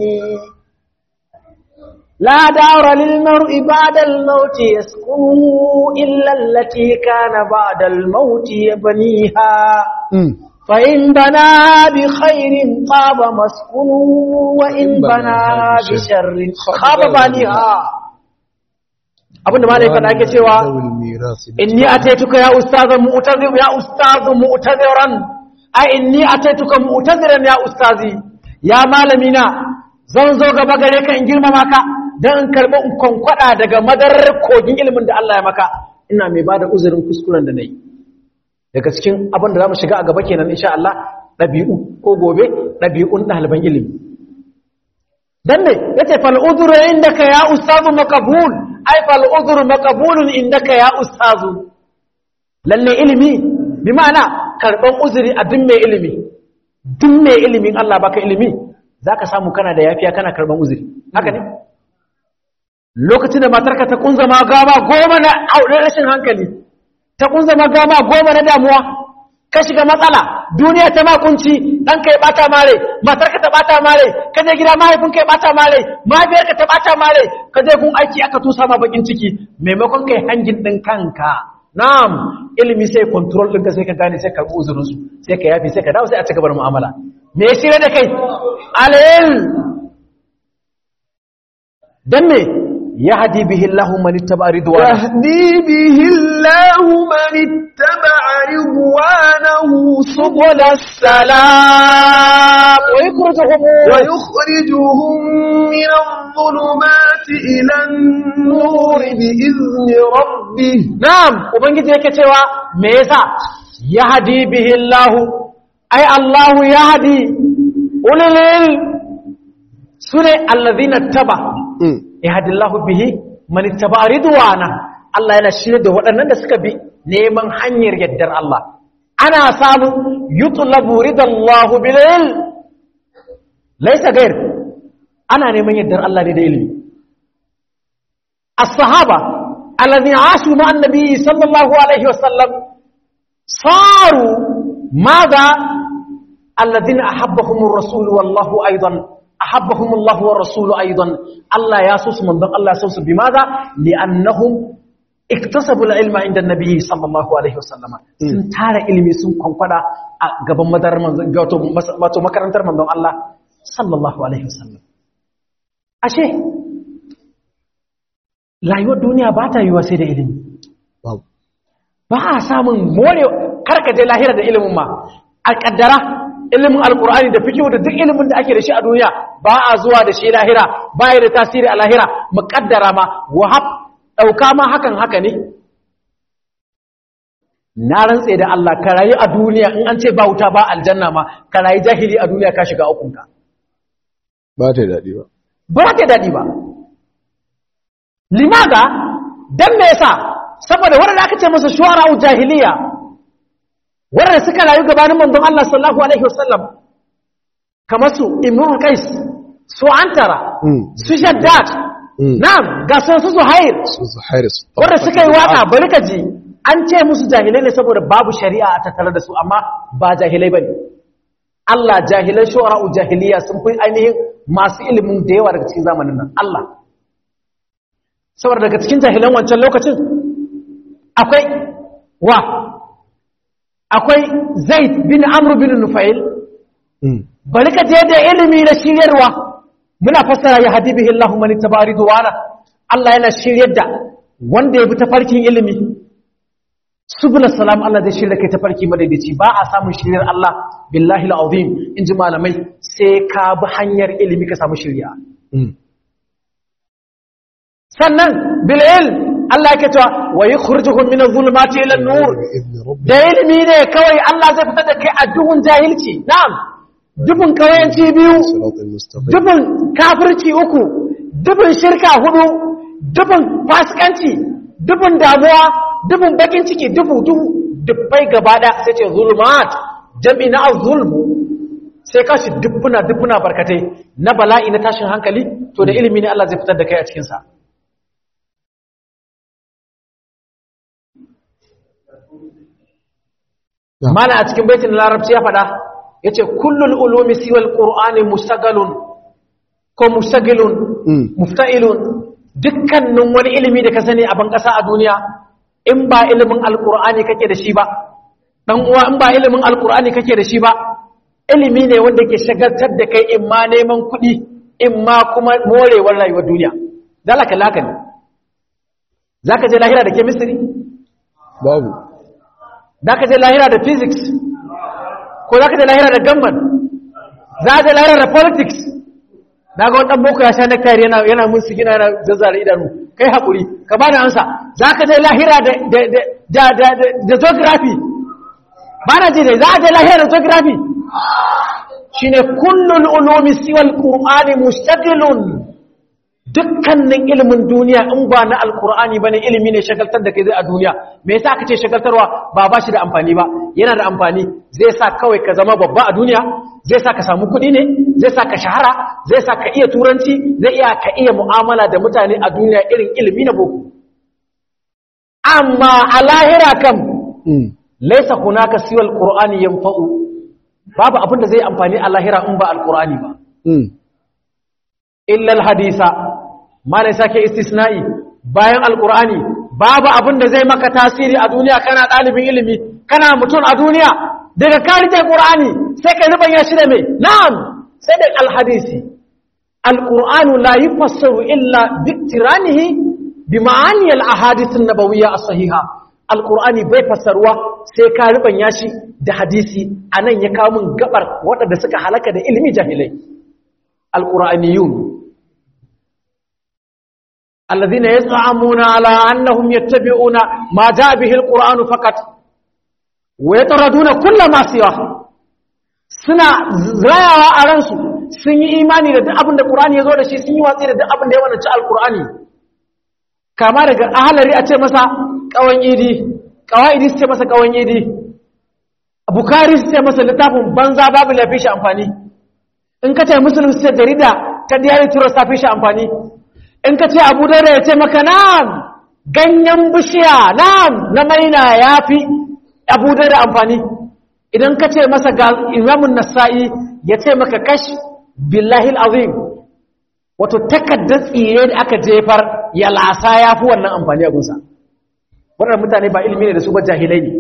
لا دار للمرء بعد الموت يسكنه إلا التي كان بعد الموت يبنيها فإن بنى بخير طاب مسكنه وإن بنى بشر خاب بانيها abinda malai fada ake cewa inni ataituka ya ustaz mu'taziran ai inni ataituka mu'taziran ya ustazi ya malamina zan zo gaba gare ka in girmama ka dan in karbi in konkwada daga madarar kogin ilimin da Allah ya maka ina mai bada uzurin kuskuren da nayi daga cikin abin da zamu shiga a gaba kenan insha Allah dabi'u ko gobe dabi'un ɗaliban ilimi dan ne yace fal udhru indaka ya ustazu maqbul ai fal udhru maqbulun indaka ya ustazu lalle ilimi bi ma'ana karban uzuri a duk mai ilimi duk mai ilimin Allah baka ilimi zaka samu kana da yafiya kana karban uzuri haka ne lokacin da matarka ta kunzama gaba goma na rashin hankali ta kunzama gama goma na damuwa ka shiga matsala duniya ta makunci ɗanka ya ɓata mare matarka ta ɓata mare ka je gida mahaifinka ya ɓata mare mahaifiyarka ta ɓata mare ka je kun aiki aka tusa ma bakin ciki maimakon kai hangin ɗin kanka na'am ilimi sai control ɗinka sai ka gane sai ka karɓi uzurinsu sai ka yafi sai ka dawo sai a ci gaba da mu'amala me ya shirya da kai alayil dan me يهدي به الله من اتبع رضوانه يهدي به الله من اتبع رضوانه سبل السلام ويخرجهم من الظلمات إلى النور بإذن ربه نعم وبنجي yake cewa me yasa yahdi bihi Allah ay Allah yahdi ulil sune alladhina taba yahdillahu bihi man ittaba ridwana Allah yana shirye da waɗannan da suka bi neman hanyar yaddar Allah ana samu yutlabu ridallahu bil ilm laysa gair ana neman yaddar Allah ne da ilimi as-sahaba alladhina ashu ma annabi sallallahu alaihi wasallam saru madha alladhina ahabbahum ar-rasul wallahu aidan أحبهم الله والرسول أيضا الله ياسوس من ذلك الله ياسوس بماذا؟ لأنهم اكتسبوا العلم عند النبي صلى الله عليه وسلم سنتار علمي سنكم قد قبل مدر من باتو مكرنتر من ذلك الله صلى الله عليه وسلم أشيء لا يود الدنيا باتا يواسيد علم ba a samun more karkaje lahira da ilimin ma a kaddara ilimin alkur'ani da fikihu da duk ilimin da ake da shi a duniya ba a zuwa da shi lahira ba ya da tasiri a lahira muƙaddara ma wahab ɗauka ma hakan haka ne na rantse da Allah ka rayu a duniya in an ce ba wuta ba aljanna ma ka rayu jahili a duniya ka shiga ukunka ba ta daɗi ba ba ta daɗi ba limaga dan me yasa saboda wanda aka ce masa shu'ara'u jahiliya wanda suka rayu gabanin manzon Allah sallallahu alaihi wasallam kamar su Imrul Qais su Antara su Shaddad na'am ga su Zuhair wanda suka yi waka bari ka ji an ce musu jahilai ne saboda babu shari'a a tattare da su amma ba jahilai bane Allah jahilai shu'ara'u jahiliya sun fi ainihin masu ilimin da yawa daga cikin zamanin nan Allah saboda daga cikin jahilan wancan lokacin akwai Zaid bin Amr bin Nufail bari ka je da ilimi na shiryarwa muna fassara ya hadi bihi Allahu man tabari duwana Allah yana shiryar da wanda ya bi tafarkin ilimi subul salam Allah zai shirya kai tafarki madaidaici ba a samun shiryar Allah billahi alazim inji malamai sai ka bi hanyar ilimi ka samu shiriya sannan bil ilm Allah yake cewa wa yukhrijuhum min adh-dhulumati ila an-nur da ilimi ne kawai Allah zai fitar da kai a duhun jahilci na'am dubun kawayanci biyu dubun kafirci uku dubun shirka hudu dubun fasikanci dubun damuwa dubun bakin ciki dubbai gaba da sai ce zulumat jam'i na az-zulm sai kashi dubbuna barkatai na bala'i na tashin hankali to da ilimi ne Allah zai fitar da kai a cikin sa mana a cikin baitin larabci ya fada yace kullul ulumi siwal qur'ani mustagalun ko mustagilun mufta'ilun dukkanin wani ilimi da ka sani a ban kasa a duniya in ba ilimin alqur'ani kake da shi ba dan uwa in ba ilimin alqur'ani kake da shi ba ilimi ne wanda ke shagaltar da kai in ma neman kuɗi in ma kuma morewar rayuwar duniya dalaka laka ne zaka je lahira da chemistry babu zaka je lahira da physics ko zaka je lahira da gamman za ka je lahira da politics naga wani dan boko ya sha nectar yana mun sigina yana zazzare idanu kai hakuri ka bani ansa zaka je lahira da geography bana ji dai za ka je lahira da geography shine kullul ulumi siwal qur'ani mustaqilun dukkanin ilimin duniya in ba na alqur'ani bane ilimi ne shagaltar da kai zai a duniya me yasa aka ce shagaltarwa ba shi da amfani ba yana da amfani zai sa kawai ka zama babba a duniya zai sa ka samu kuɗi ne zai sa ka shahara zai sa ka iya turanci zai ka iya mu'amala da mutane a duniya irin ilimi na boko amma a lahira kam laisa hunaka siwal qur'ani yanfa'u babu abin da zai amfani a lahira in ba alqur'ani ba illa alhadisa ma ne sake istisna'i bayan alqur'ani babu abin da zai maka tasiri a duniya kana dalibin ilimi kana mutum a duniya daga karike qur'ani sai ka rubanya shi da me na'am sai da alhadisi alqur'anu la yufassaru illa biktiranihi bima'ani alahadith an-nabawiyya as-sahiha alqur'ani bai fassarwa sai ka rubanya shi da hadisi anan ya kawo mun gabar wadanda suka halaka da ilimi jahilai alqur'aniyun alladhina yaz'amuna ala annahum yattabi'una ma ja'a bihi alqur'anu faqat wa yataraduna kull ma siwa suna zayawa a ransu sun yi imani da duk abin da qur'ani yazo da shi sun yi watsi da duk abin da ya wannan ci alqur'ani kama daga ahlari a ce masa kawan idi qawaidi su ce masa kawan idi bukari su ce masa littafin banza babu lafi shi amfani in ka ce muslim su ce jarida ta diyari turo safi shi amfani in ka ce abu dare ya ce maka na'am ganyen bishiya na'am na maina ya fi abu dare amfani idan ka ce masa ga imamun nasa'i ya ce maka kash billahi azim wato takaddar tsire da aka jefar ya lasa ya fi wannan amfani a gunsa waɗannan mutane ba ilimi ne da su ba jahilai ne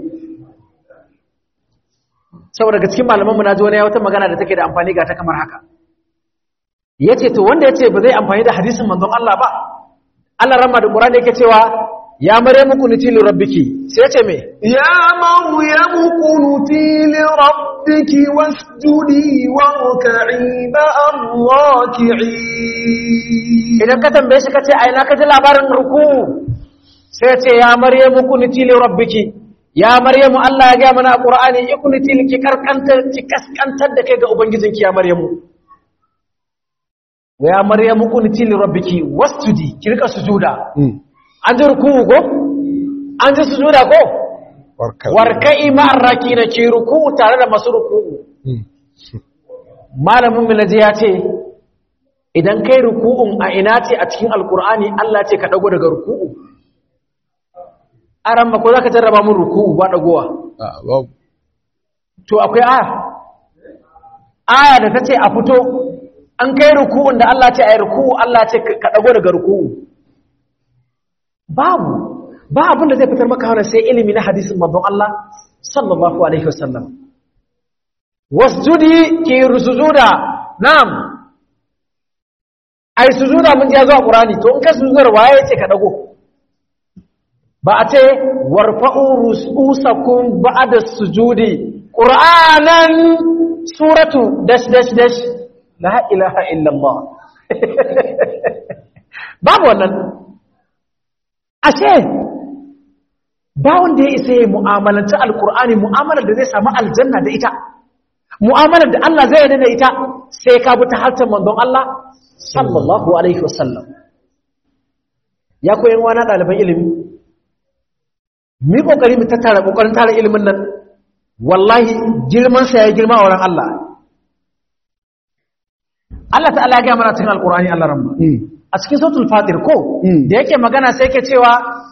saboda ga cikin malamanmu na ji wani ya wata magana da take da amfani ga ta kamar haka ya ce to wanda ya ce ba zai amfani da hadisin manzon Allah ba Allah ramma da ƙura da yake cewa ya maryamu kunuti li rabbiki sai ya ce me ya maryamu kunuti li rabbiki wasjudi warka'i ma'ar raki'in idan ka tambaye shi kace ai na kaji labarin ruku sai ya ce ya maryamu kunuti li rabbiki ya maryamu Allah ya ga mana a Qur'ani ikunuti ki kaskantar da kai ga ubangijinki ya maryamu ya maryamu kunuti li rabbiki wasjudi ki rika sujuda an ji ruku'u ko an ji sujuda ko warka'i ma'ar rakina ki ruku'u tare da masu ruku'u malamin milaji ya ce idan kai ruku'un a ina ce a cikin alkur'ani Allah ce ka dago daga ruku'u aran ba ko zaka jarraba mun ruku'u ba dagowa babu to akwai aya da tace a fito an kai ruku'un da Allah ce ayi ruku'u Allah ce ka dago daga ruku'u babu ba abin da zai fitar maka wannan sai ilimi na hadisin manzon Allah sallallahu alaihi wasallam wasjudi ki rusujuda na'am ai sujuda mun ji zuwa Qur'ani to in ka sujudar waye yace ka dago ba a ce warfa'u rususakum ba'da sujudi Qur'anan suratu dash dash dash la ilaha illa Allah babu wannan ashe ba wanda ya isa ya mu'amalanci alkur'ani mu'amalar da zai samu aljanna da ita mu'amalar da Allah zai yarda da ita sai ka bi ta harshen manzon Allah sallallahu alaihi wasallam ya koyan wani ɗaliban ilimi mu kokari mu tattara kokarin tara ilimin nan wallahi girman sa ya girma a wurin Allah Allah ta'ala ya ga mana cikin alkur'ani Allah ramma a cikin sautul fatir ko da yake magana sai yake cewa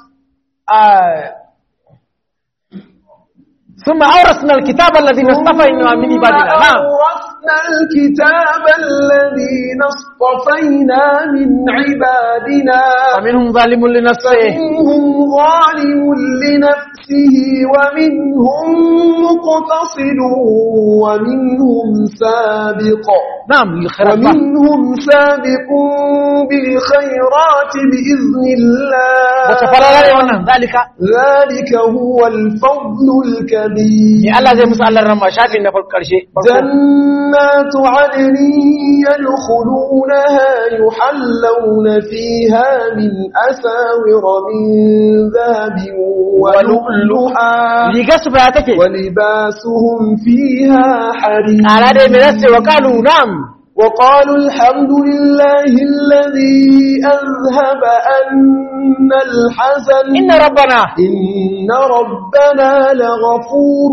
ثم أورثنا الكتاب الذي اصطفينا من عبادنا أورثنا الكتاب الذي اصطفينا من عبادنا ومنهم ظالم لنفسه فمنهم ظالم لنفسه ومنهم مقتصد ومنهم سابق نعم للخيرات ومنهم سابق بالخيرات بإذن الله وتفرر wannan ذلك ذلك هو الفضل الكبير ni Allah zai musu Allah ramma shafin na farko karshe جنات عدن يدخلونها يحلون فيها من أساور من ذهب ولؤلؤا riga su baya take ولباسهم فيها حرير ala dai me zasu wa qalu nam وقالوا الحمد لله الذي أذهب أن الحزن inna rabbana إن ربنا لغفور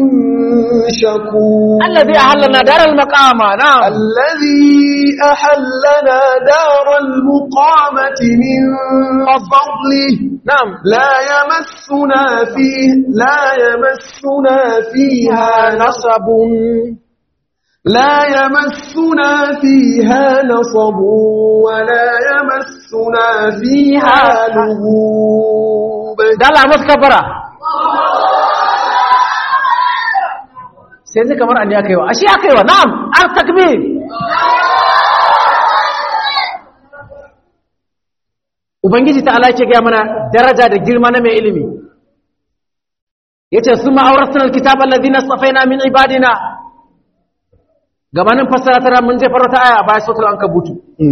شكور alladhi ahallana daral maqama nam الذي أحلنا دار المقامة من فضله nam لا يمسنا فيها نصب ولا يمسنا فيها لغوب dala masu kafara sai zai kamar an ya kaiwa ashe ya kaiwa na'am al takbir ubangiji ta Allah yake ga mana daraja da girma na mai ilimi yace summa awrasna alkitaba alladhina safaina min ibadina gabanin fassara tara mun je farauta aya a bayan suratul ankabut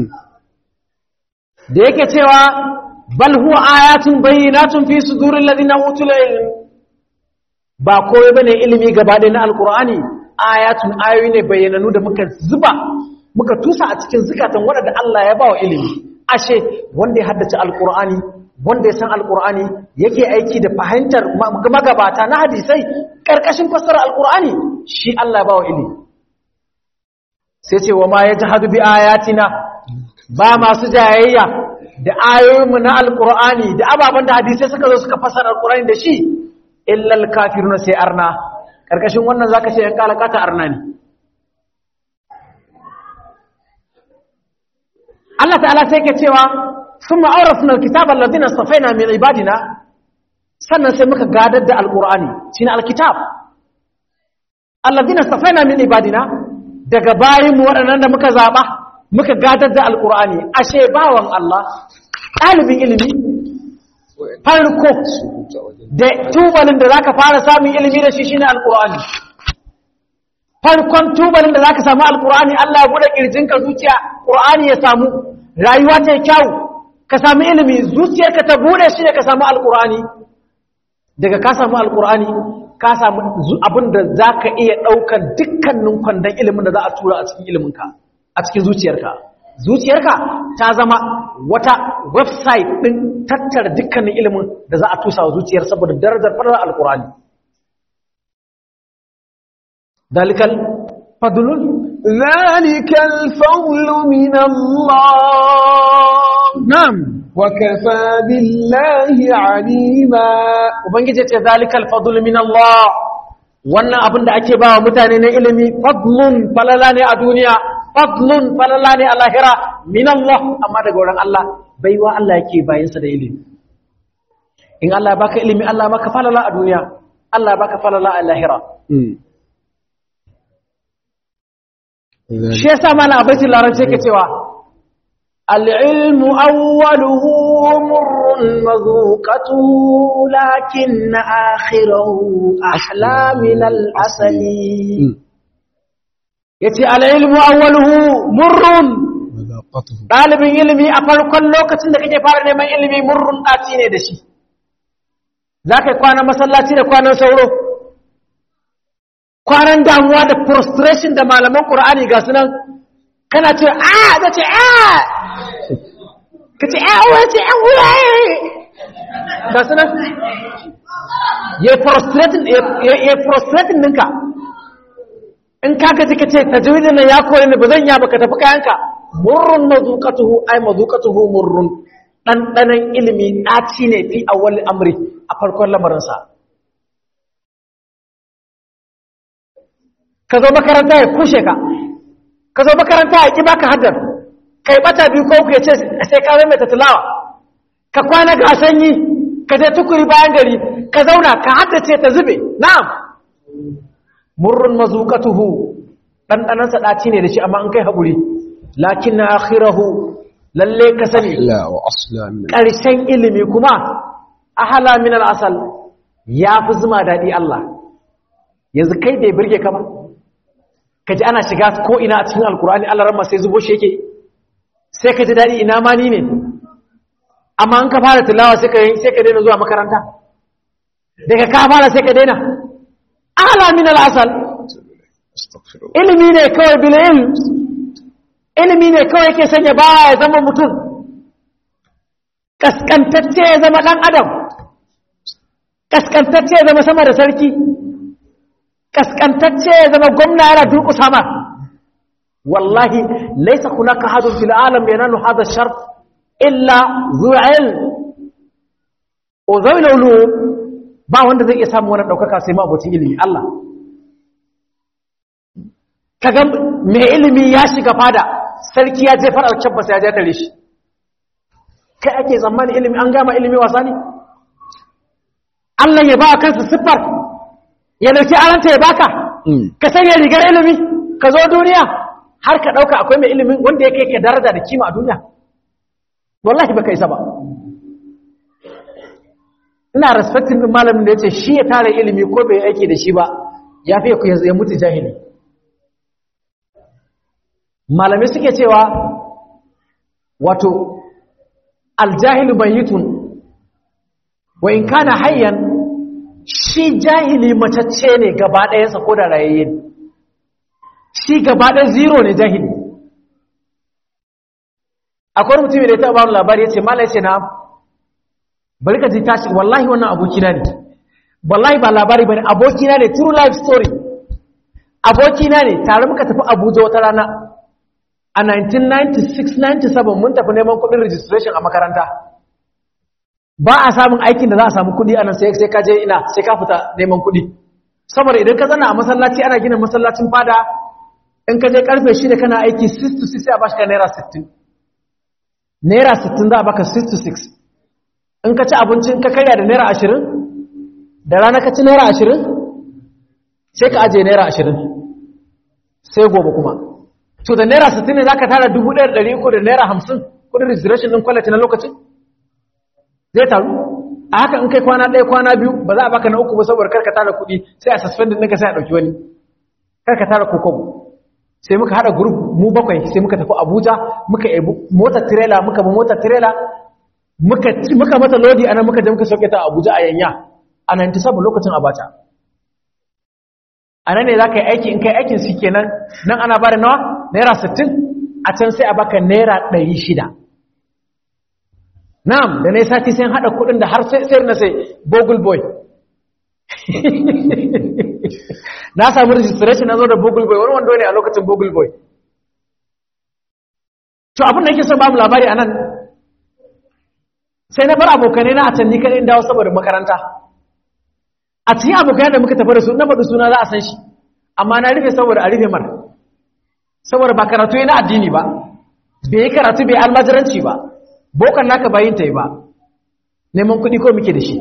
da yake cewa bal huwa ayatun bayyinatun fi suduril ladina utul ilm ba koyi bane ilimi gaba da na alqur'ani ayatun ayoyi ne bayyananu da muka zuba muka tusa a cikin zukatan wanda Allah ya bawa ilimi ashe wanda ya haddace alqur'ani wanda ya san alqur'ani yake aiki da fahimtar magabata na hadisai karkashin fassara alqur'ani shi Allah ya bawa ilimi sai ce wa ma yajhadu bi ayatina ba masu jayayya da ayoyinmu na alqur'ani da ababan da hadisai suka zo suka fassara alqur'ani da shi illa alkafiruna sai arna karkashin wannan zaka ce yan kalakata arna ne Allah ta'ala sai ke cewa thumma awrasna alkitaba alladhina safaina min ibadina sannan sai muka gadar da alqur'ani shine alkitab alladhina safaina min ibadina daga bayinmu waɗannan da muka zaba muka gadar da alqur'ani ashe bawan Allah ɗalibin ilimi farko da tubalin da zaka fara samun ilimi da shi shine alqur'ani farkon tubalin da zaka samu alqur'ani Allah ya bude kirjinka zuciya qur'ani ya samu rayuwa ta kyau ka samu ilimi zuciyarka ta bude shi ne ka samu alqur'ani daga ka samu alqur'ani ka samu abin da zaka iya daukar dukkanin kwandon ilimin da za a tura a cikin iliminka a cikin zuciyarka ta zama wata website din tattara dukkanin ilimin da za a tusa wa zuciyar saboda darajar fadar alqur'ani dalikal fadlul ذلك الفضل من الله na'am وكفى بالله عليما ubangije ce dalikal fadl min Allah wannan abin da ake bawa mutane na ilimi fadlun falala ne a duniya fadlun falala ne a lahira min Allah amma daga wurin Allah baiwa Allah yake bayansa da ilimi in Allah baka ilimi Allah baka falala a duniya Allah baka falala a lahira shi yasa mana a baitin larabci yake cewa al-ilmu awwaluhu murrun mazuqatu lakin akhirahu ahla min al-asali yace al-ilmu awwaluhu murrun dalibin ilimi a farkon lokacin da kake fara neman ilimi murrun daci ne da shi zaka kwana masallaci da kwanan sauro kwanan damuwa da frustration da malaman Qur'ani ga sunan kana ce da ce kace wace ga sunan ya frustrating ninka in ka gaji kace tajwidin nan ya kore ni bazan ya baka tafi kayanka murrun mazuqatuhu ay mazuqatuhu murrun dandanan ilimi daci ne fi awwal amri a farkon lamarin sa ka zo makaranta ya kushe ka ka zo makaranta ya ki baka haddar kai bata biyu ko ku ce sai ka mai tilawa ka kwana ga sanyi ka je tukuri bayan gari ka zauna ka haddace ta zube na'am murrun mazuqatuhu dan sa daci ne da shi amma an kai hakuri lakin akhirahu lalle ka sani la wa asla min karshen ilimi kuma ahala min al-asal yafi zuma dadi Allah yanzu kai bai burge ka ba kaji ana shiga ko ina a cikin alkur'ani Allah ramma sai zubo shi yake sai ka ji dadi ina ma ni ne amma an ka fara tilawa sai ka daina zuwa makaranta daga ka fara sai ka daina ala min al-asal ilimi ne kawai bil ilm ilimi ne kawai yake sanya bawa ya zama mutum kaskantacce ya zama dan adam kaskantacce ya zama sama da sarki kaskantacce ya zama gwamna yana durƙusa ma wallahi laysa hunaka hadun fil alam yanalu hadha ash-sharf illa zu'il o zawilulu ba wanda zai iya samu wannan daukaka sai ma abocin ilimi Allah kaga mai ilimi ya shiga fada sarki ya jefar alkabba sai ya je tare shi kai ake tsammani ilimi an gama ilimi wasa ne Allah ya ba kansa siffar ya dauki aranta ya baka ka sanya rigar ilimi ka zo duniya har ka dauka akwai mai ilimin wanda yake ka daraja da kima a duniya wallahi baka isa ba ina respecting din malamin da yace shi ya tare ilimi ko bai aiki da shi ba yafi ya mutu jahili malamai suke cewa wato aljahilu bayyitun wa in kana hayyan shi jahili matacce ne gaba ɗayansa ko da rayayye ne shi gaba ɗaya zero ne jahili akwai mutum da ya taɓa wani labari ya ce mala ya ce na bari ka ji tashi wallahi wannan abokina ne wallahi ba labari ba ne abokina ne true life story abokina ne tare muka tafi abuja wata rana a 1996-97 mun tafi neman kudin registration a makaranta ba a samun aikin da za a samu kudi anan sai ka je ina sai ka fita neman kudi saboda idan ka zana a masallaci ana gina masallacin fada in ka je karfe 6 kana aiki 6 to 6 sai a bashi ka naira 60 naira 60 za a baka 6 to 6 in ka ci abincin ka karya da naira 20 da rana ka ci naira 20 sai ka aje naira 20 sai gobe kuma to da naira 60 ne za ka tara 1,300 da naira 50 kudin registration ɗin kwalati na lokacin zai taru a haka in kai kwana ɗaya kwana biyu ba za a baka na uku ba saboda karka tara kuɗi sai a suspendin ɗinka sai a ɗauki wani karka tara kokobo sai muka haɗa group mu 7 sai muka tafi abuja muka yi motar tirela muka bi motar tirela muka mata lodi ana muka je muka sauke ta abuja a yanya a 97 lokacin abacha a nan ne za ka yi aiki in kai aikin su kenan nan ana bada nawa naira 60 a can sai a baka naira 600 na'am da na yi sati sai haɗa kuɗin da har sai na sai google boy na samu registration na zo da google boy wani wando ne a lokacin google boy to abin da yake son bamu labari a nan sai na bar abokanai na a can ni kaɗai dawo saboda makaranta a cikin abokan da muka tafi da su na faɗi suna za a san shi amma na rufe saboda a rufe mar saboda ba karatu yi na addini ba bai yi karatu bai almajiranci ba bokan naka bayin ta yi ba neman kuɗi ko muke da shi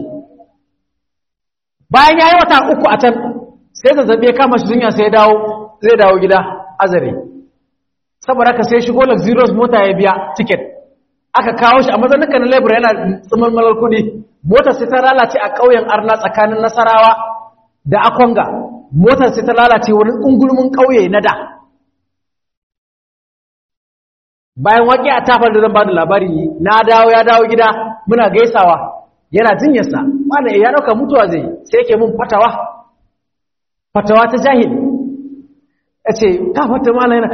bayan ya yi wata 3 a can sai zazzabi ya kama shi dunya sai zai dawo gida azare saboda ka sai shigo luxurious mota ya biya ticket aka kawo shi a mazaninka na labor yana tsimalmalar kuɗi motar sai ta lalace a ƙauyen arna tsakanin nasarawa da akwanga motar sai ta lalace wani ungulmin ƙauye na da bayan waƙi a tafar da zan ba da labari na dawo ya dawo gida muna gaisawa yana jinyarsa mana ya ɗauka mutuwa zai sai yake mun fatawa ta jahil ya ce ka fata mana yana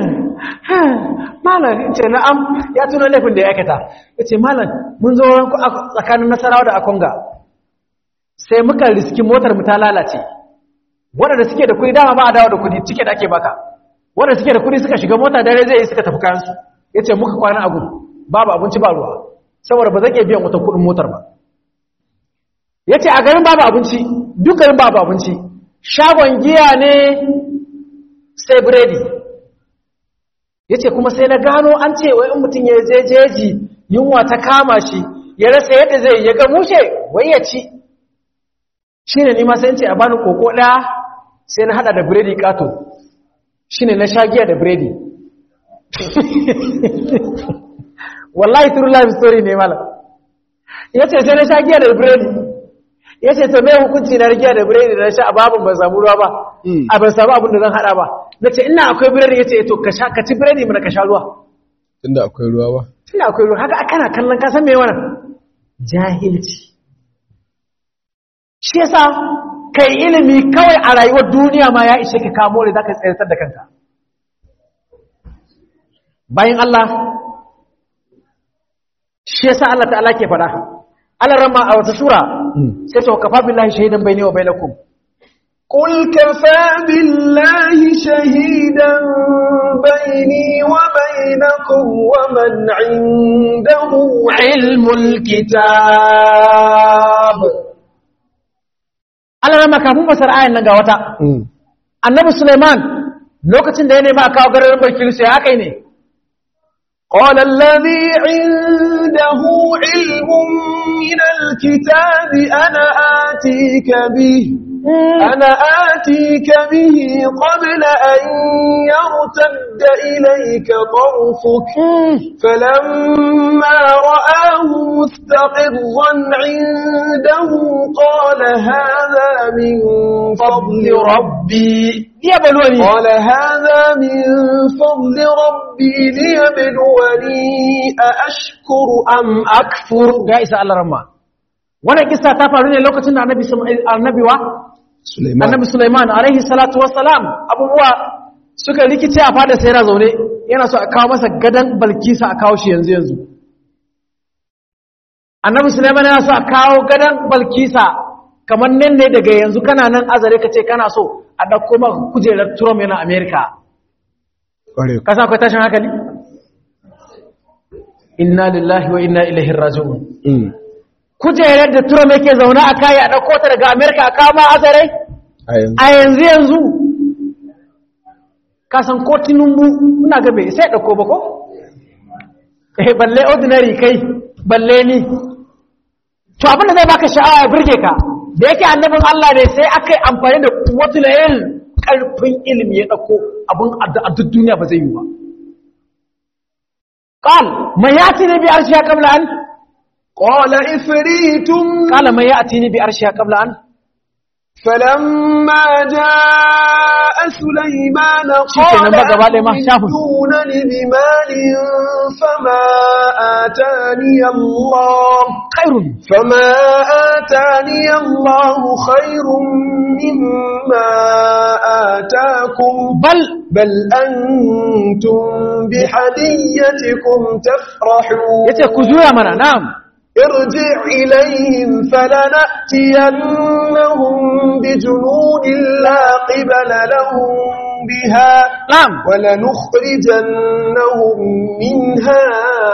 malam ce na'am ya tuna laifin da ya aikata ya ce malam mun zo tsakanin nasarawa da akonga sai muka riski motar mu ta lalace waɗanda suke da kuɗi dama ba a dawo da kuɗi cike da ake baka waɗanda suke da kuɗi suka shiga mota dare zai yi suka tafi kayansu ya ce muka kwana agun babu abinci ba ruwa saboda ba zan iya biyan wata kuɗin motar ba ya ce a garin babu abinci duk garin babu abinci shagon giya ne sai biredi yace kuma sai na gano an ce wai in mutum ya je jeji yunwa ta kama shi ya rasa yadda zai ya ga mushe wai ya ci shine ni ma sai ce a bani koko daya sai na hada da biredi kato shine na sha giya da biredi wallahi true life story ne malam yace sai na sha giya da biredi yace to me hukunci na giya da biredi da na sha a babun ban samu ruwa ba a ban samu abin da zan hada ba nace ina akwai biredi yace to ka ci biredi mana ka sha ruwa tunda akwai ruwa ba tunda akwai ruwa haka kana kallon ka san me wannan jahilci shi yasa kai ilimi kawai a rayuwar duniya ma ya ishe ka kamo ne zaka tsayar da kanka bayan Allah shi yasa Allah ta'ala ke fada Allah ramma a wata sura sai to kafa billahi shahidan bayni wa bainakum قل كفى بالله شهيدا بيني وبينكم ومن عنده علم الكتاب Allah ramma kafin fasar ayan nan ga wata Annabi Sulaiman lokacin da ya nema kawo garin Bilkisu ya kai ne قال الذي عنده علم من الكتاب أنا آتيك به قبل أن يرتد إليك طرفك فلما رآه مستقرا عنده قال هذا من فضل ربي ليبلوني أأشكر أم أكفر جائزة الله رحمة wannan kissa ta faru ne lokacin da annabi Sulaiman alaihi salatu wassalam abubuwa suka rikice a fada sai yana zaune yana so a kawo masa gadan Balkisa a kawo shi yanzu annabi Sulaiman yana so a kawo gadan Balkisa kamar nan ne daga yanzu kana nan azare kace kana so a dauko maka kujerar Trump yana America ka san akwai tashin hankali inna lillahi wa inna ilaihi raji'un kujerar da Trump yake zaune a kai a dauko ta daga America a kawo ma azare a yanzu ka san ko Tinubu ina ga bai sai dauko ba ko balle ordinary kai balle ni to abin da zai baka sha'awa ya burge ka da yake annabin Allah ne sai aka yi amfani da quwwatul ilm karfin ilimi ya dauko abin a duk duniya ba zai yi ba qal man yatini bi arshiha qabla an قال إفريت قال من يأتيني بأرشها قبل أن فلما جاء سليمان قال أتونني بمال فما آتاني الله خير مما آتاكم بل أنتم بحديتكم تفرحون نعم ارجع إليهم فلنأتينهم بجنود لا قبل لهم بها ولنخرجنهم منها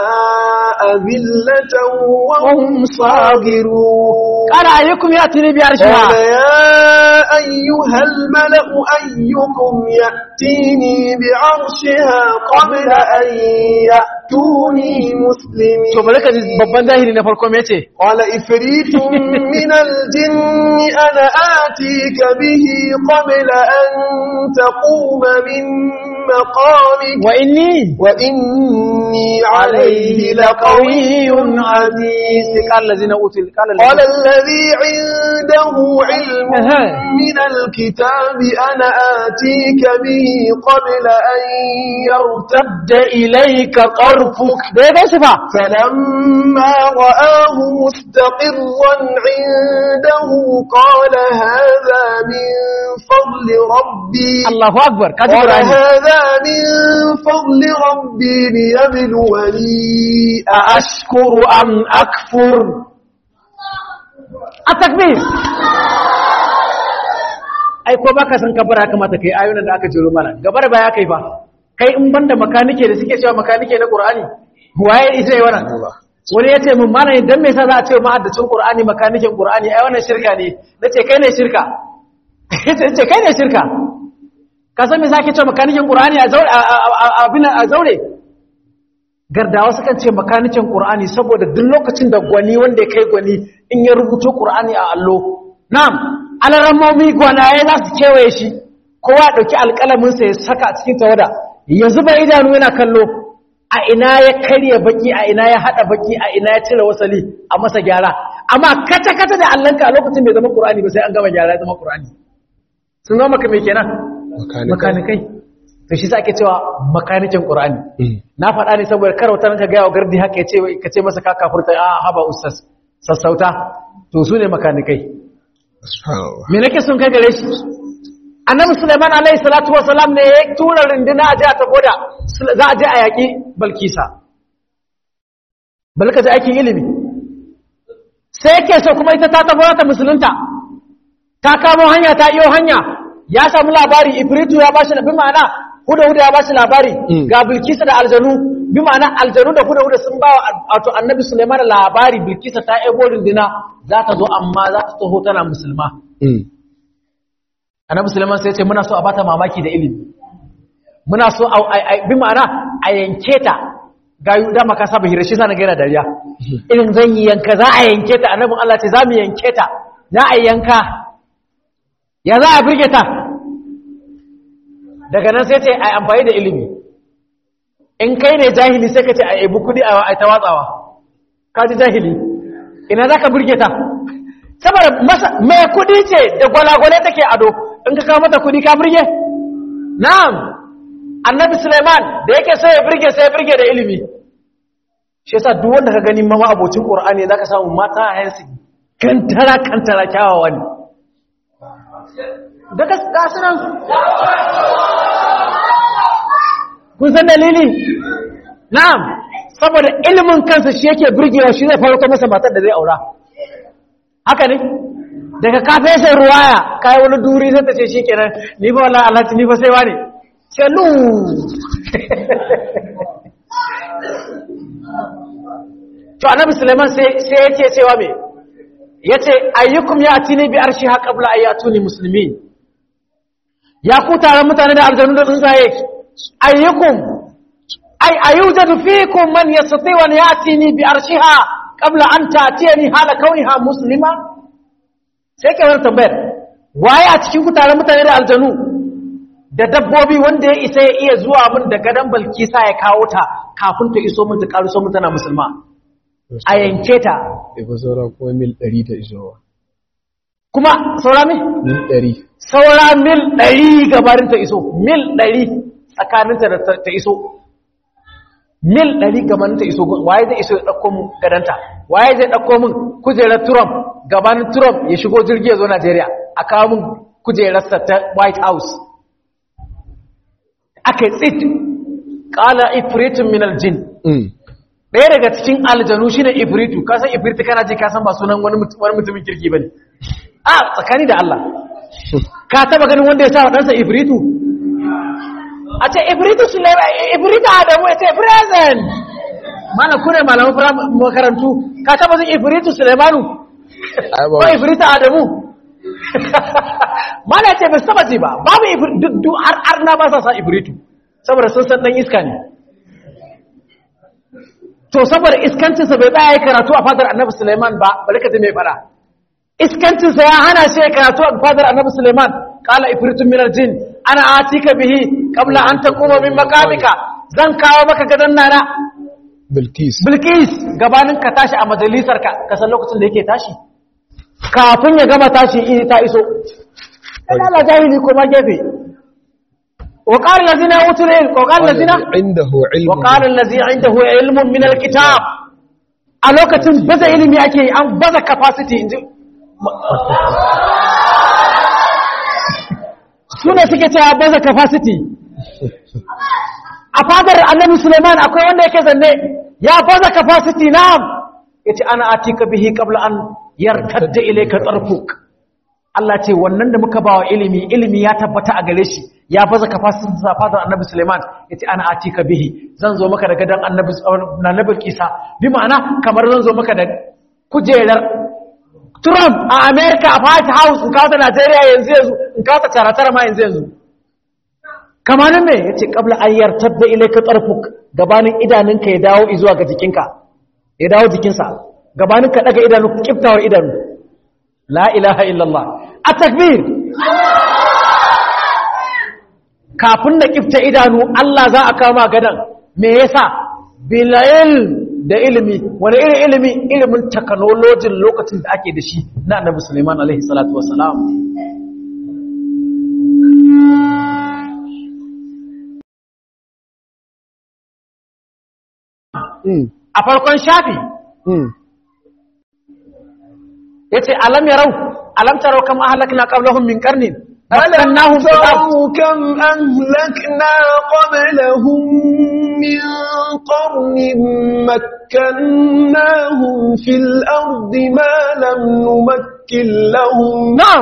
أذلة وهم صاغرون قال أيكم يأتيني بعرشها قال يا أيها الملأ أيكم يأتيني بعرشها قبل أن يأتوني مسلمين قال إفريت من الجن أنا آتيك به قبل أن تقوم من مقامك وإني عليه لقوي عزيز قال الذي عنده علم من الكتاب أنا آتيك به قبل أن يرتد إليك طرفك فلما رآه مستقرا عنده قال هذا من فضل ربي الله أكبر قال هذا من فضل ربي ليبلوني أأشكر أم أكفر التكبير ai ko baka san kabara kamata kai ayoyin da aka jiro mana gabar ba ya kai ba kai in banda makanike da suke cewa makanike na Qur'ani waye ita yi wannan wani yace mun mana idan me yasa za a ce mahaddacin Qur'ani makanikin Qur'ani ai wannan shirka ne nace kai ne shirka yace kai ne shirka ka san me zaka ce makanikin qur'ani a zaure gardawa sukan ce makanikin qur'ani saboda duk lokacin da gwani wanda ya kai gwani in ya rubuto qur'ani a allo na'am alarammomi gwanaye za su kewaye shi kowa ya dauki alƙalamin sa ya saka a cikin tawada yanzu ba idanu yana kallo a ina ya karya baki a ina ya hada baki a ina ya cire wasali a masa gyara amma kata da allanka a lokacin bai zama qur'ani ba sai an gama gyara ya zama qur'ani sun zama maka me kenan makanikai to shi sa ake cewa makanikin qur'ani na faɗa ne saboda karautar ka ga gardi haka yace ka ce masa ka kafurta a haba ustaz sassauta to su ne makanikai me nake sun kai gare shi annabi Sulaiman alaihi salatu wasalam ne ya tura rinduna a jiya ta goda za a je a yaƙi Balkisa balka ji aikin ilimi sai yake so kuma ita ta tafi ta musulunta ta kamo hanya ta iyo hanya ya samu labari Ifritu ya bashi bi ma'ana huda ya bashi labari ga Bilkisa da aljanu bi ma'ana aljanu da huda sun ba wato annabi Sulaiman labari Bilkisa ta ebo rinduna za ta zo amma za ta taho tana musulma annabi Sulaiman sai ya ce muna so a bata mamaki da ilimi muna so bi ma'ana a yanke ta ga da maka saba hirashi sana ga yana dariya irin zan yi yanka za a yanke ta annabin Allah ce za mu yanke ta za a yanka ya za a birge ta daga nan sai ce a amfani da ilimi in kai ne jahili sai ka ce a ebi kudi a ta watsawa ka ji jahili ina za ka birge ta saboda mai kudi ce da gwalagwale take ado in ka kawo mata kudi ka birge na'am annabi Suleiman da yake sai ya birge da ilimi shi yasa duk wanda ka gani mama abocin Qur'ani zaka samu mata a yansu kantara kyawawa ne daga kasiran kun san dalili na'am saboda ilimin kansa shi yake birgewa shi zai farko masa matar da zai aura haka ne daga kafe sai ruwaya kai wani duri sai ta ce shikenan ni ba wallahi Allah ni ba sai wani Celu. To annabi Sulaiman sai yake cewa me yace ayyukum ya'tini bi arshiha qabla ayatuni muslimin ya ku taron mutane da aljanu da tsuntsaye ayyukum ayujadu fikum man yastati wa ya'tini bi arshiha qabla an ta'tiyani hala kauniha muslima sai ke wannan tambayar waye a cikin ku taron mutane da aljanu da dabbobi wanda ya isa ya iya zuwa min da gadon Balkisa ya kawo ta kafin ta iso min ta karuso min tana musulma a yanke ta ba saura kuma mil 100 ta isowa kuma saura mil 100 saura mil 100 gabarin ta iso mil 100 tsakaninta da ta iso mil 100 gabanin ta iso waye zai iso ya dauko min gadanta waye zai dauko min kujerar Trump gabanin Trump ya shigo jirgi ya zo Najeriya a kawo min kujerarsa ta White House aka tsit kala ifritun min aljin ɗaya daga cikin aljanu shine ifritu ka san ifritu kana ji ka san ba sunan wani mutumin kirki bane a tsakani da Allah ka taba ganin wanda ya sa wa ɗansa ifritu a ce ifritu Sulaiman ifritu Adamu ya ce present mana kune malaman makarantu ka taba jin ifritu Sulaimanu ko ifritu Adamu mana ce bai saba ji ba babu ifritu har na ba sa ifritu saboda sun san dan iska ne to saboda iskancinsa bai tsaya yi karatu a fadar annabi Sulaiman ba bari ka ji mai fada iskancinsa ya hana shi ya karatu a fadar annabi Sulaiman qala ifritun min aljin ana atika bihi qabla an taquma min maqamika zan kawo maka gadan nana Bilkis gabanin ka tashi a majalisar ka san lokacin da yake tashi kafin ya gama tashi ta iso Allah jahili ko ma gefe وقال الذين اوتوا العلم وقال الذين عنده علم وقال الذي عنده علم من الكتاب a lokacin baza ilimi ake an baza capacity inji sune suke cewa baza capacity a fadar annabi Sulaiman akwai wanda yake zanne ya baza capacity na'am yace ana atika bihi qabla an yartadda ilayka tarfuk Allah ce wannan da muka bawa ilimi ya tabbata a gare shi ya baza kafasin zafadar annabi Suleiman yace ana atika bihi zan zo maka da gadan annabi Isa bi ma'ana kamar zan zo maka da kujerar Trump a America a White House in kawo ta Nigeria yanzu in kawo ta tara ma yanzu kamar me yace qabla an yartadda ilayka tarfuk gabanin idanunka ya dawo zuwa ga jikinka ya dawo jikinsa gabanin ka daga idanu kiftawar idanu la ilaha illallah at-takbir kafin da kifta idanu Allah za a kama gadan me yasa bil ilm da ilimi wani irin ilimi ilimin technology lokacin da ake da shi na Annabi Sulaiman alaihi salatu wassalam a farkon shafi yace alam yarau alam tarau kam ahlakna qablahum min qarnin ألم تروا كم أهلكنا قبلهم من قرن مكناهم في الأرض ما لم نمكن لهم نعم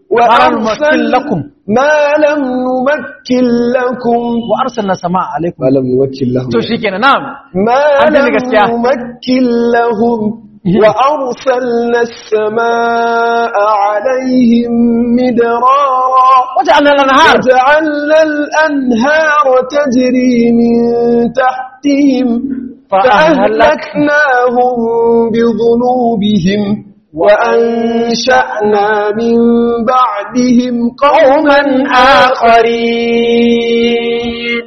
ما لم نمكن لكم وأرسلنا السماء عليكم ما لم نمكن لهم توشيكنا نعم ما لم نمكن لهم وأرسلنا السماء عليهم مدرارا وجعلنا الأنهار تجري من تحتهم فأهلكناهم بذنوبهم وأنشأنا من بعدهم قوما آخرين.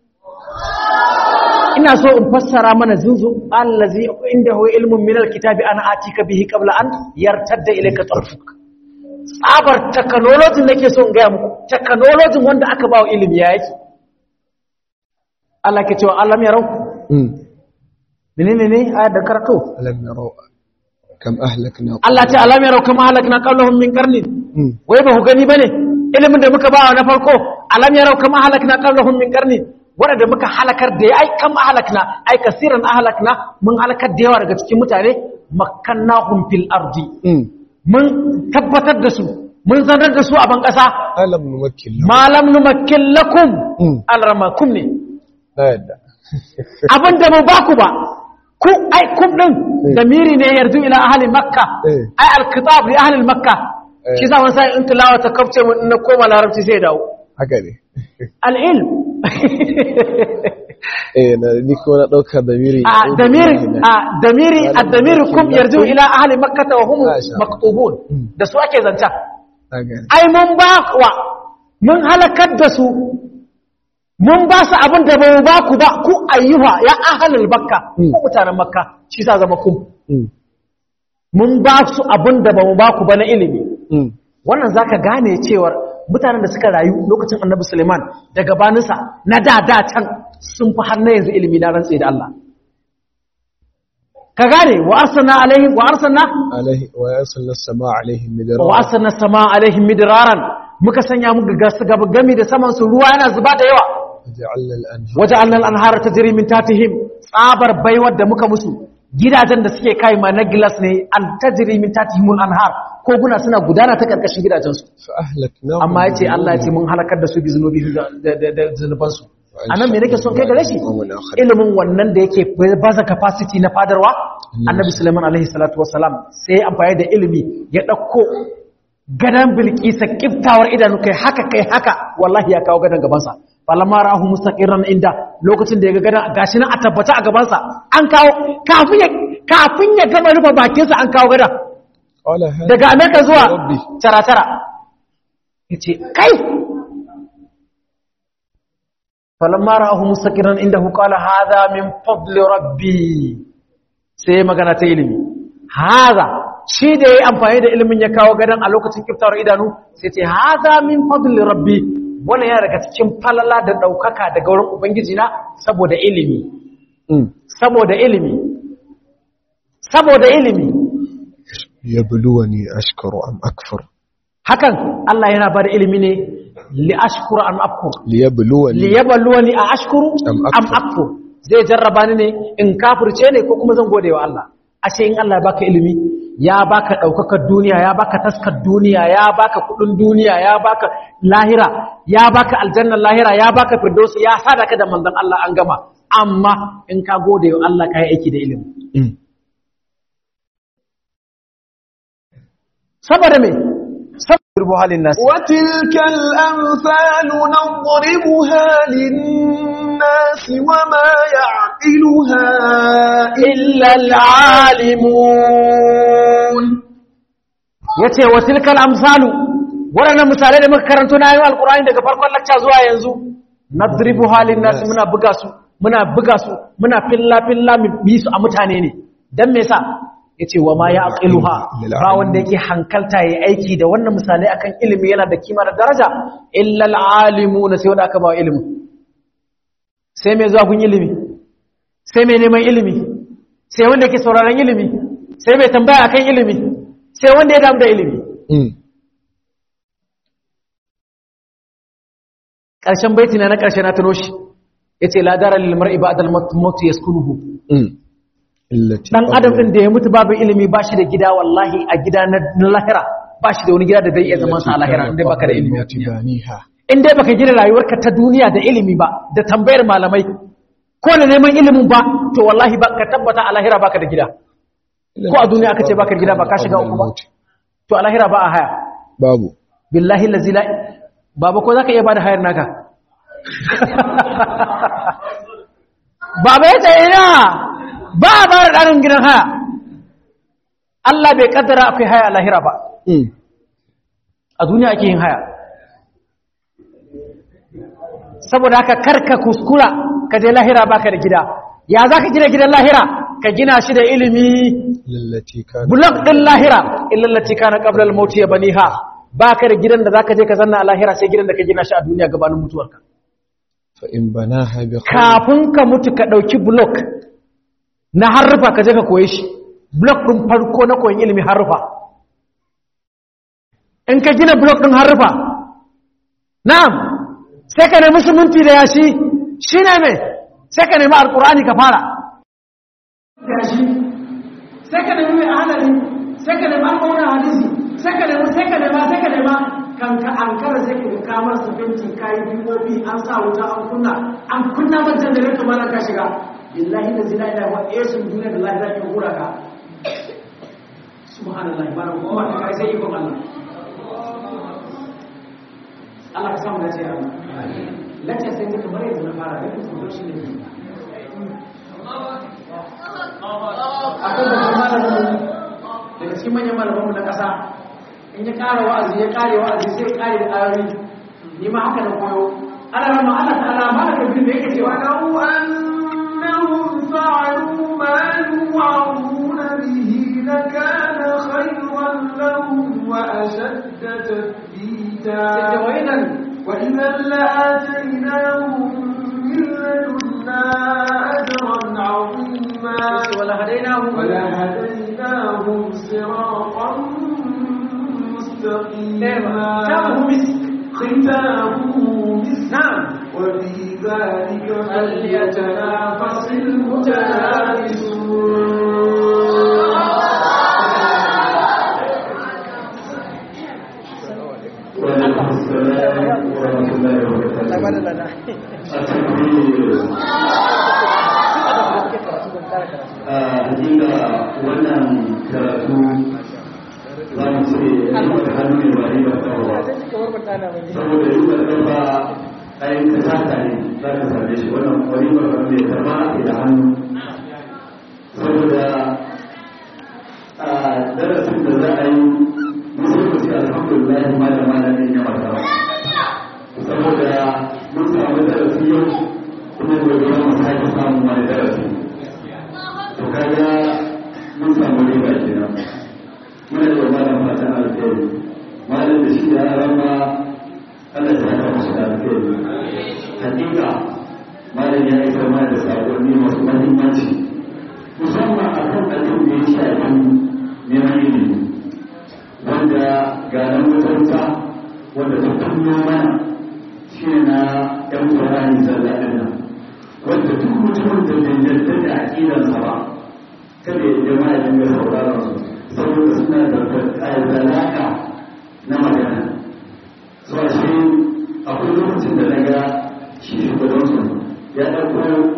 ina so in fassara mana zuzu allazi indahu ilmun min alkitabi ana atika bihi qabla an yartadda ilayka tarfuk tsabar technology nake so in ga muku technology wanda aka bawo ilimi ya yake Allah ke cewa alam yarau menene ne ayat da karatu alam yarau kam ahlakna Allah ta alam yarau kam ahlakna qablahum min qarnin wai ba ku gani bane ilimin da muka bawa na farko alam yarau kam ahlakna qablahum min qarnin wanda muka halakar da ai kam ahlakna ai kasiran ahlakna mun halakar da yawa daga cikin mutane makkannahum fil ardi mun tabbatar da su mun zanar da su a ban kasa malam numakkin lakum alramakum ne abinda mu ba ku ba ku ai kun din damiri ne yarju ila ahli makka ai alkitab li ahli makka shi za wani sai in tilawa ta kafce mun na koma larabci sai dawo haka ne al-ilm na ni ko na dauka damiri damiri kum yarju ila ahli makkah wa hum maktubun da su ake zanta ai mun ba wa mun halakar da su mun ba su abin da bai ba ku ba ku ayyuha ya ahlul makka ku mutanen makka shi sa zama kum mun ba su abin da bai ba ku ba na ilimi wannan zaka gane cewar mutanen da suka rayu lokacin Annabi Suleiman da gabaninsa na da can sun fi har na yanzu ilimi na rantsi da Allah ka gane wa arsalna as-samaa alaihim midraran muka sanya muka gaba gami da saman su ruwa yana zuba da yawa waja'alna al-anhara tajri min tahtihim tsabar baiwar da muka musu gidajen da suke kai ma na glass ne an tajri min tahtihimul anhar koguna suna gudana ta karkashin gidajensu amma yace Allah yace mun halakar da su bi zunubi da zunubansu anan me nake son kai gare shi ilimin wannan da yake baza capacity na fadarwa Annabi Sulaiman alaihi salatu wassalam sai amfani da ilimi ya dauko gadan bilkisa kiftawar idanu kai haka wallahi ya kawo gadan gaban sa falamma rahu mustaqirran inda lokacin da ya ga gadan gashi nan a tabbata a gaban sa an kawo kafin ya gama rufe bakin sa an kawo gadan daga Amerika zuwa tara yace kai falamma ra'ahu mustaqiran indahu qala hadha min fadli rabbi sai magana ta ilimi hadha shi da yayi amfani da ilimin ya kawo gadan a lokacin kiftawar idanu sai ce hadha min fadli rabbi wannan ya daga cikin falala da daukaka daga wurin ubangiji na saboda ilimi saboda ilimi yabluwani ashkuru am akfur hakan Allah yana bada ilimi ne li ashkuru am akfur liyabluwani a ashkuru am akfur zai jarraba ni ne in kafirce ne ko kuma zan gode wa Allah ashe in Allah ya baka ilimi ya baka daukakar duniya ya baka taskar duniya ya baka kudin duniya ya baka lahira ya baka aljannar lahira ya baka firdausi ya sadaka da manzon Allah an gama amma in ka gode wa Allah kai aiki da ilimi saboda me saboda nadribuha lin-nas وتلك الأمثال نضربها للناس وما يعقلها إلا العالمون. yace wa tilkal amsalu waɗannan misalai da muka karanto na ayoyin alqur'ani daga farkon lacca zuwa yanzu nadribuha lin-nas muna buga su muna filla bi su a mutane ne dan me yasa yace wa ma yaqiluha ba wanda yake hankalta yayi aiki da wannan misalai akan ilimi yana da kima da daraja illa al-alimuna sai wanda aka ba ilimi sai me zuwa kun ilimi sai me neman ilimi sai wanda yake sauraron ilimi sai me tambaya akan ilimi sai wanda ya damu da ilimi ƙarshen baiti na ƙarshe na tuno shi yace la dara lil mar'i ba'da al-maut yaskunuhu dan adam din da ya mutu babu ilimi ba shi da gida wallahi a gida na lahira ba shi da wani gida da zai iya zaman sa a lahira inda baka da ilimi inda baka gina rayuwarka ta duniya da ilimi ba da tambayar malamai ko da neman ilimin ba to wallahi ba ka tabbata a lahira baka da gida ko a duniya aka ce baka da gida ba ka shiga uku ba to a lahira ba a haya babu billahi allazi la baba ko zaka iya bada hayar naka baba ya tsaye na ba a ba da ɗanin gidan haya Allah bai kaddara akwai haya a lahira ba a duniya ake yin haya saboda haka karka kuskura ka je lahira baka da gida ya za ka gina gidan lahira ka gina shi da ilimi bulok ɗin lahira illallati kana qabla al-maut ya baniha baka da gidan da zaka je ka zanna a lahira sai gidan da ka gina shi a duniya gabanin mutuwarka fa in banaha bi kafin ka mutu ka dauki bulok na harufa ka je ka koye shi blok ɗin farko na koyon ilimi harufa in ka gina blok ɗin harufa na'am sai ka nemi siminti da yashi shi ne mai sai ka nemi alƙur'ani ka fara yashi sai ka nemi mai ahalari sai ka nemi alƙawunan hadisi sai ka nema kan ka an kara sai ka kamar siminti kayi bimbobi an sa wuta an kunna mancan da rika mana ka shiga billahi da zina ila wa yesu duniya da lafiya ke hura ka subhanallahi barak wa wa kai sai ikon Allah Allah ka samu dace Allah lace sai ka bare da fara da kuma shi ne akwai da malamin daga cikin manyan malamanmu na kasa in ya ƙara wa'azi ya ƙare wa'azi sai ya ƙare da ayoyi ni ma haka na koyo ana rama Allah ta'ala malaka bin da yake cewa أنهم فعلوا ما يوعظون به لكان خيرا لهم وأشد تثبيتا وإذا لآتيناهم من لدنا أجرا عظيما ولهديناهم صراطا مستقيما ختامه مسك وفي ذلك فليتنافس وعليكم السلام ورحمة الله وبركاته. Hakika wannan karatu za mu ce da hannu ne ba riba kawowa saboda yi da karfa ayin ka sata ne za ka same shi wannan wani barbar mai karba ke da hannu saboda a darasin da za a yi musulunci alhamdulillah malama na ne ya mata saboda mun samu darasi yau kuma gobe za mu sake samun wani darasi to kaga mun samu riba kenan muna da malam fatan alheri malam da shi da yaran ma Allah ya saka musu da alheri hakika malam ya isa mana da sakonni masu muhimmanci musamman akan abin da ya shafi neman ilimi wanda ga nan wutarta wanda ta kunyo mana shi na yan Qur'ani sallallahu nan wanda duk mutumin da bai yarda da aqidansa ba kada ya jama'a dinga sauraron su saboda suna da zalaka na magana su a shi akwai lokacin da na ga shi shugabansu ya ɗauko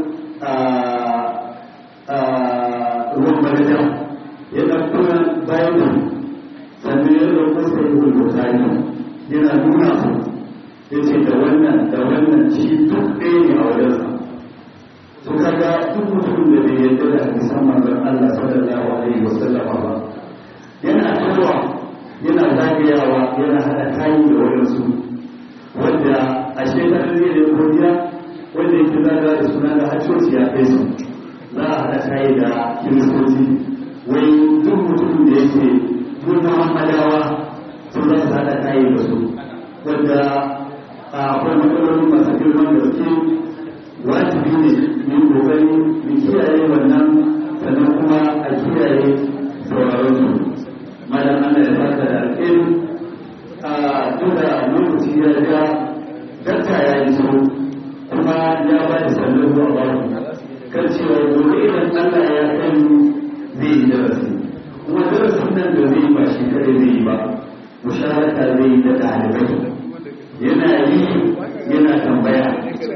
ruwan balaja ya ɗauko bible sannan ya ɗauko sai yi bukari yana nuna su ya ce da wannan shi duk ɗaya ne a wajensa su kaga duk mutumin da bai yadda da hadisan manzon Allah sallallahu alaihi wasallam ba yana towa yana zagayawa yana hada kayi da wadansu wanda a shekarar zai da godiya wanda yake zaga da suna da haccoci ya kai su za a hada kayi da kiristoci wai duk mutumin da yake duk muhammadawa su za su hada kayi da su wanda akwai matsaloli masu girman gaske wajibi ne min kokari mu kiyaye wannan sannan kuma a kiyaye sauraron su malam Allah ya baka da alheri duk da lokaci ya ja dakta ya yi so kuma ya ba da sallar zuwa babu kan cewa gobe idan Allah ya kan zai yi darasi kuma darasin nan da zai ba shi kare zai yi ba musharaka zai yi da ɗalibai yana yi yana tambaya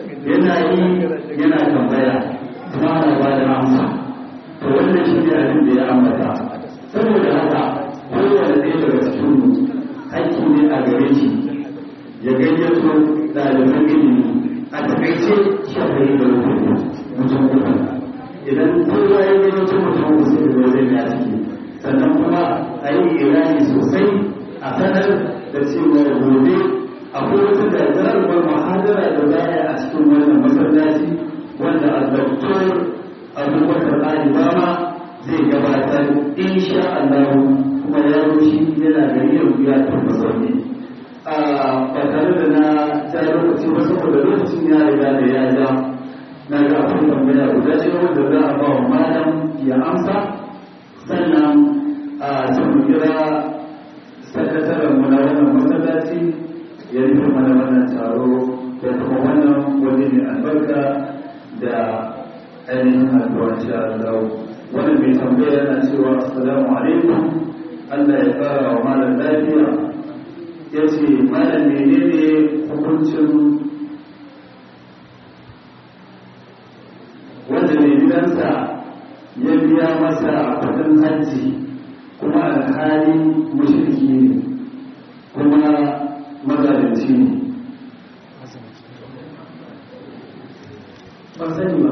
kuma ana ba da amsa to wannan shi ne abin da ya ambata saboda haka kowane ɗaya daga cikin haƙƙi ne a gare shi ya gayyato ɗaliban ilimi a takaice shafari da mutum uku idan kowa ya gayyato mutum uku sai da zai ya ciki sannan kuma a yi irani sosai a sanar da cewa gobe akwai wata gagarumar muhadara da baya a cikin wannan masallaci wanda a doktor abubakar alibama zai gabatar insha Allah kuma ya rushi yana gari yau ya tabbata ne ba tare da na ta lokaci ba saboda lokacin ya riga da ya ja na ga akwai tambaya guda ce wanda za a ba wa malam ya amsa sannan a cikin kira sakataren mu na wannan masallaci ya rufe mana wannan taro da kuma wannan wani ne albarka da ainihin addu'a insha Allah wannan mai tambaya yana cewa assalamu alaikum Allah ya fara wa malam lafiya ya ce malam menene hukuncin wanda mai gidansa ya biya masa kudin hajji kuma alhali mushriki ne kuma mazalunci ne ba sani ba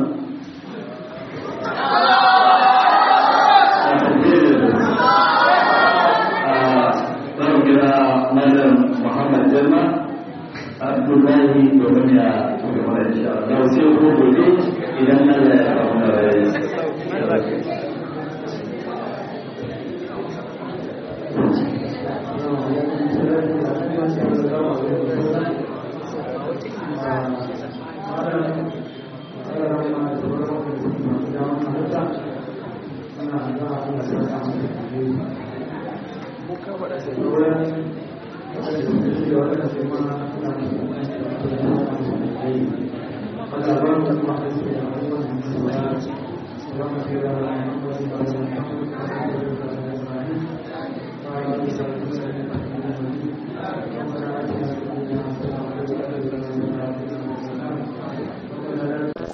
malam Muhammad Jalma Abdullahi domin ya kuma insha Allah sai ko gobe idan Allah ya kawo na rai